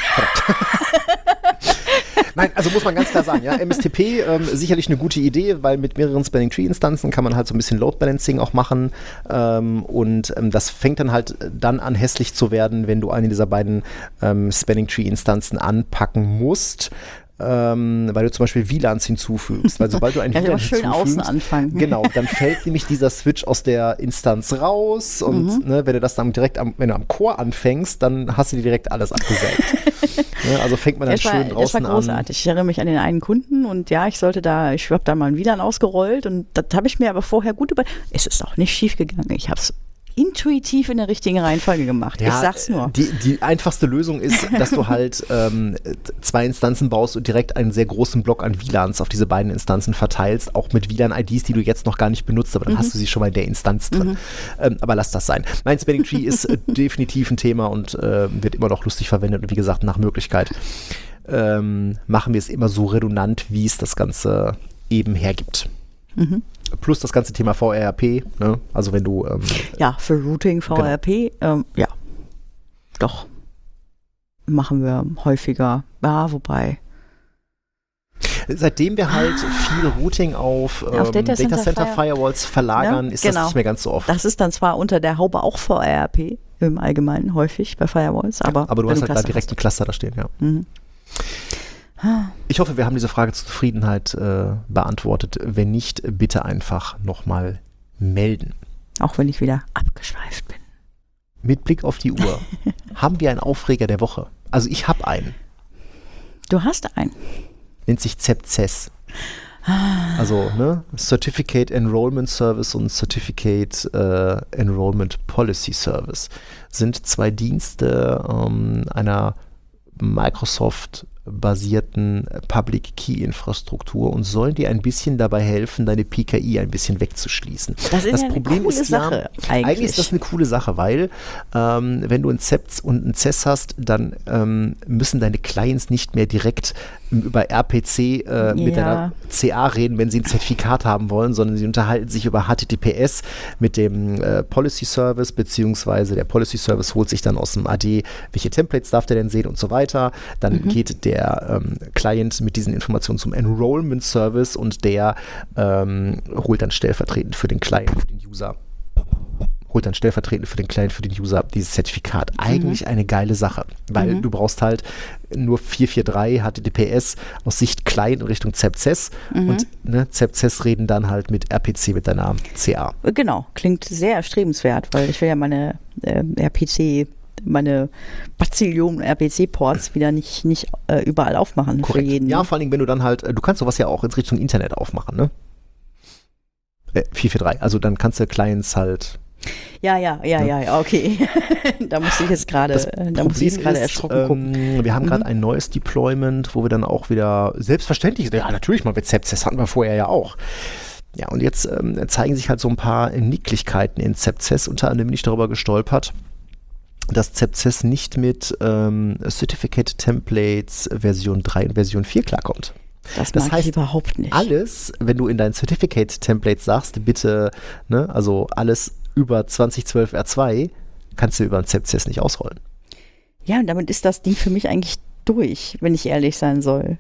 Nein, also muss man ganz klar sagen, ja, MSTP sicherlich eine gute Idee, weil mit mehreren Spanning Tree Instanzen kann man halt so ein bisschen Load Balancing auch machen, und das fängt dann halt dann an hässlich zu werden, wenn du eine dieser beiden Spanning Tree Instanzen anpacken musst. Weil du zum Beispiel WLANs hinzufügst, weil sobald du ein WLAN schön außen anfangen. Genau, dann fällt nämlich dieser Switch aus der Instanz raus und ne, wenn du das dann wenn du am Core anfängst, dann hast du dir direkt alles abgesägt. Ne, also fängt man dann schön draußen an. Das war großartig. Ich erinnere mich an den einen Kunden und ja, ich habe da mal ein WLAN ausgerollt und das habe ich mir aber vorher gut es ist auch nicht schief gegangen. Ich habe es intuitiv in der richtigen Reihenfolge gemacht. Ja, ich sag's nur. Die einfachste Lösung ist, dass du halt 2 Instanzen baust und direkt einen sehr großen Block an WLANs auf diese beiden Instanzen verteilst, auch mit WLAN-IDs, die du jetzt noch gar nicht benutzt, aber dann hast du sie schon mal in der Instanz drin. Aber lass das sein. Mein Spanning Tree ist definitiv ein Thema und wird immer noch lustig verwendet und wie gesagt, nach Möglichkeit machen wir es immer so redundant, wie es das Ganze eben hergibt. Plus das ganze Thema VRP, ne? Also wenn du ja, für Routing, VRP, ja, doch. Machen wir häufiger. Ja, wobei. Seitdem wir halt viel Routing auf Data Center Firewalls verlagern, ist das nicht mehr ganz so oft. Das ist dann zwar unter der Haube auch VRP im Allgemeinen häufig bei Firewalls, aber du hast halt da direkt einen Cluster da stehen, ja. Ich hoffe, wir haben diese Frage zur Zufriedenheit beantwortet. Wenn nicht, bitte einfach nochmal melden. Auch wenn ich wieder abgeschweift bin. Mit Blick auf die Uhr haben wir einen Aufreger der Woche. Also ich habe einen. Du hast einen. Nennt sich CEPCES. Also Certificate Enrollment Service und Certificate Enrollment Policy Service sind 2 Dienste einer Microsoft-basierten Public-Key-Infrastruktur und sollen dir ein bisschen dabei helfen, deine PKI ein bisschen wegzuschließen. Das Problem ist ja, eigentlich ist das eine coole Sache, weil wenn du ein CEPS und ein CES hast, dann müssen deine Clients nicht mehr direkt über RPC mit deiner CA reden, wenn sie ein Zertifikat haben wollen, sondern sie unterhalten sich über HTTPS mit dem Policy Service, beziehungsweise der Policy Service holt sich dann aus dem AD, welche Templates darf der denn sehen und so weiter. Dann geht der Client mit diesen Informationen zum Enrollment Service und der holt dann stellvertretend für den Client, für den User dieses Zertifikat. Eigentlich eine geile Sache, weil du brauchst halt nur 443 HTTPS aus Sicht Client in Richtung CEPCES und CEPCES reden dann halt mit RPC, mit deiner CA. Genau, klingt sehr erstrebenswert, weil ich will ja meine meine Bazillionen RPC-Ports wieder nicht überall aufmachen. Korrekt. Für jeden. Ja, vor allem, wenn du dann halt, du kannst sowas ja auch in Richtung Internet aufmachen, ne? 443, also dann kannst du Clients halt. Ja, okay. Da musste ich jetzt gerade erschrocken gucken. Wir haben gerade ein neues Deployment, wo wir dann auch wieder selbstverständlich, ja natürlich mal mit CEPCES, hatten wir vorher ja auch. Ja, und jetzt zeigen sich halt so ein paar Nicklichkeiten in CEPCES, unter anderem bin ich darüber gestolpert, dass CEPCES nicht mit Certificate Templates Version 3 und Version 4 klarkommt. Das heißt, ich überhaupt nicht. Alles, wenn du in dein Certificate Template sagst, bitte, also alles über 2012 R2, kannst du über ein CEPCES nicht ausrollen. Ja, und damit ist das Ding für mich eigentlich durch, wenn ich ehrlich sein soll.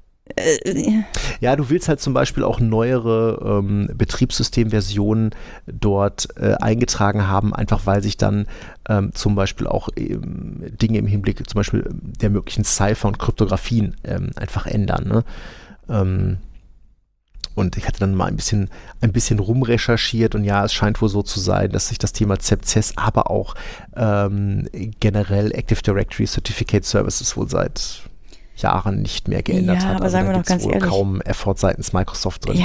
Ja, du willst halt zum Beispiel auch neuere Betriebssystemversionen dort eingetragen haben, einfach weil sich dann zum Beispiel auch Dinge im Hinblick zum Beispiel der möglichen Cipher und Kryptografien einfach ändern. Ne? Und ich hatte dann mal ein bisschen rumrecherchiert und ja, es scheint wohl so zu sein, dass sich das Thema CEPCES, aber auch generell Active Directory Certificate Services wohl seit Jahren nicht mehr geändert hat. Aber sagen wir doch ganz ehrlich, kaum Effort seitens Microsoft drin. Ja.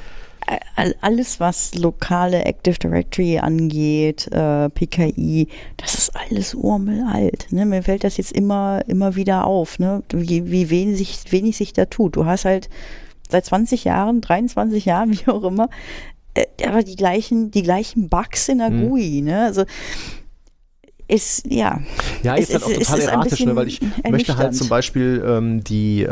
Alles, was lokale Active Directory angeht, PKI, das ist alles urmelalt. Ne? Mir fällt das jetzt immer wieder auf, ne? Wie wenig sich da tut. Du hast halt seit 20 Jahren, 23 Jahren, wie auch immer, aber die gleichen Bugs in der GUI. Ne? Also ist, ja. Ja, ist halt auch total erratisch, ne, weil ich möchte halt zum Beispiel die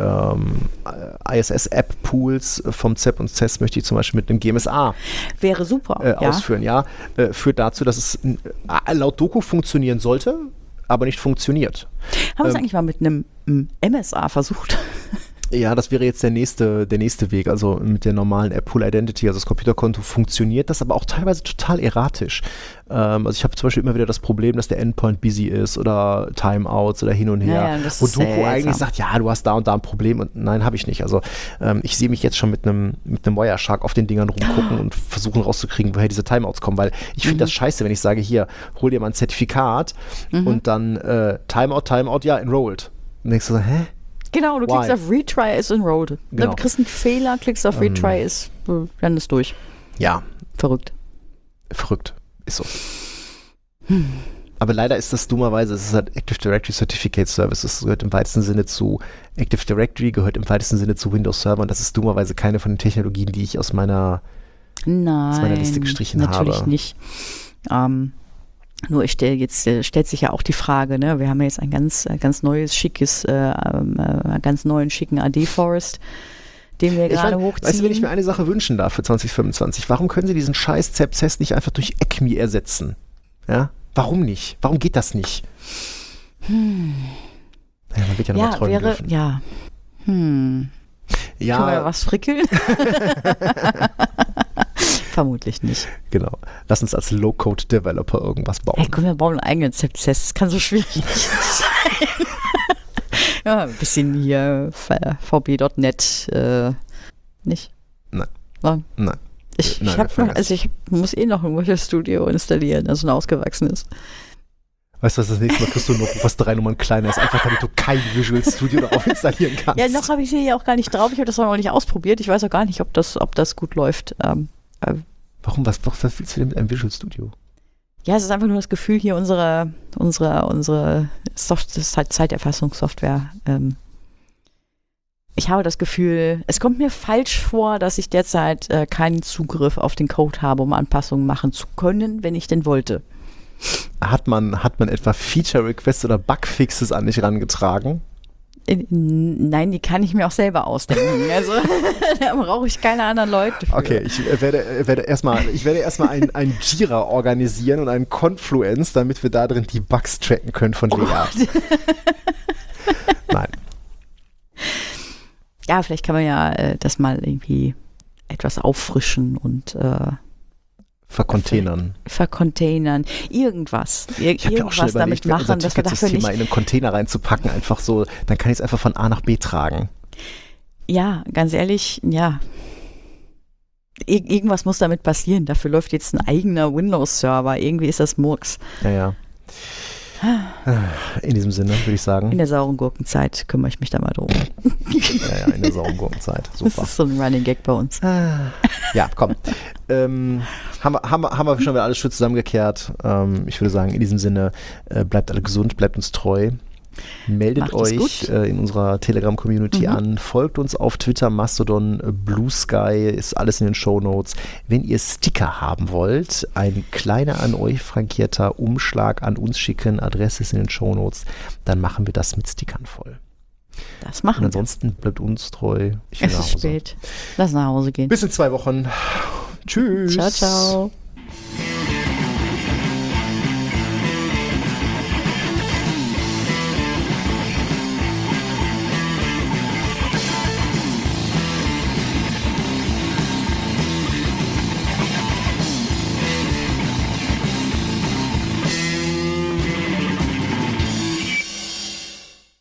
ISS-App-Pools vom CEP und CES möchte ich zum Beispiel mit einem GMSA wäre super, ausführen. Ja, führt dazu, dass es laut Doku funktionieren sollte, aber nicht funktioniert. Haben wir es eigentlich mal mit einem MSA versucht? Ja, das wäre jetzt der nächste Weg, also mit der normalen App Pool Identity, also das Computerkonto funktioniert das, aber auch teilweise total erratisch. Also ich habe zum Beispiel immer wieder das Problem, dass der Endpoint busy ist oder Timeouts oder hin und her, wo Doku eigentlich sagt, ja, du hast da und da ein Problem und nein, habe ich nicht. Also ich sehe mich jetzt schon mit einem Wireshark auf den Dingern rumgucken und versuchen rauszukriegen, woher diese Timeouts kommen, weil ich finde das scheiße, wenn ich sage, hier, hol dir mal ein Zertifikat und dann Timeout, ja, enrolled. Und denkst du so, hä? Genau, du klickst auf Retry, ist enrolled. Genau. Du kriegst einen Fehler, klickst auf Retry, dann ist durch. Ja. Verrückt. Ist so. Aber leider ist das dummerweise, es ist halt Active Directory Certificate Service, das gehört im weitesten Sinne zu Active Directory, gehört im weitesten Sinne zu Windows Server und das ist dummerweise keine von den Technologien, die ich aus meiner Liste gestrichen habe. Natürlich nicht. Nur stellt sich ja auch die Frage, ne? Wir haben ja jetzt ein ganz neues, schicken AD-Forest, den wir gerade hochziehen. Weißt du, wenn ich mir eine Sache wünschen darf für 2025, warum können sie diesen scheiß ZEP-Test nicht einfach durch ECMI ersetzen? Ja? Warum nicht? Warum geht das nicht? Naja, man wird ja noch mal träumen dürfen. Ja. Ja. Können wir was frickeln? Vermutlich nicht. Genau. Lass uns als Low-Code-Developer irgendwas bauen. Hey, komm, wir bauen einen eigenen ZEP-Test. Das kann so schwierig nicht sein. Ja, ein bisschen hier VB.net nicht? Nein. Nein. Ich muss noch ein Visual Studio installieren, das ein ausgewachsenes. Weißt du was, das nächste Mal kriegst du noch was 3 Nummern kleiner ist, einfach damit du kein Visual Studio darauf installieren kannst. Ja, noch habe ich sie ja auch gar nicht drauf. Ich habe das auch noch nicht ausprobiert. Ich weiß auch gar nicht, ob das gut läuft. Warum? Was willst du denn mit einem Visual Studio? Ja, es ist einfach nur das Gefühl hier, unsere Zeiterfassungssoftware. Ich habe das Gefühl, es kommt mir falsch vor, dass ich derzeit keinen Zugriff auf den Code habe, um Anpassungen machen zu können, wenn ich denn wollte. Hat man etwa Feature-Requests oder Bugfixes an dich herangetragen? Nein, die kann ich mir auch selber ausdenken. Also da brauche ich keine anderen Leute für. Okay, ich werde erstmal ein Jira organisieren und einen Confluence, damit wir da drin die Bugs tracken können von Lea. Nein. Ja, vielleicht kann man ja das mal irgendwie etwas auffrischen und vercontainern. Irgendwas. Ich habe ja auch schon überlegt, machen, dass wir dafür nicht in einen Container reinzupacken, einfach so, dann kann ich es einfach von A nach B tragen. Ja, ganz ehrlich, ja. Irgendwas muss damit passieren. Dafür läuft jetzt ein eigener Windows-Server. Irgendwie ist das Murks. Ja. In diesem Sinne, würde ich sagen. In der sauren Gurkenzeit kümmere ich mich da mal drum. Ja, in der sauren Gurkenzeit. Super. Das ist so ein Running Gag bei uns. Ja, komm. Haben wir schon wieder alles schön zusammengekehrt. Ich würde sagen, in diesem Sinne, bleibt alle gesund, bleibt uns treu. Meldet euch in unserer Telegram-Community an, folgt uns auf Twitter, Mastodon, Blue Sky, ist alles in den Shownotes. Wenn ihr Sticker haben wollt, ein kleiner an euch frankierter Umschlag an uns schicken, Adresse ist in den Shownotes, dann machen wir das mit Stickern voll. Das machen wir. Und ansonsten bleibt uns treu. Es ist spät. Lass nach Hause gehen. Bis in 2 Wochen. Tschüss. Ciao, ciao.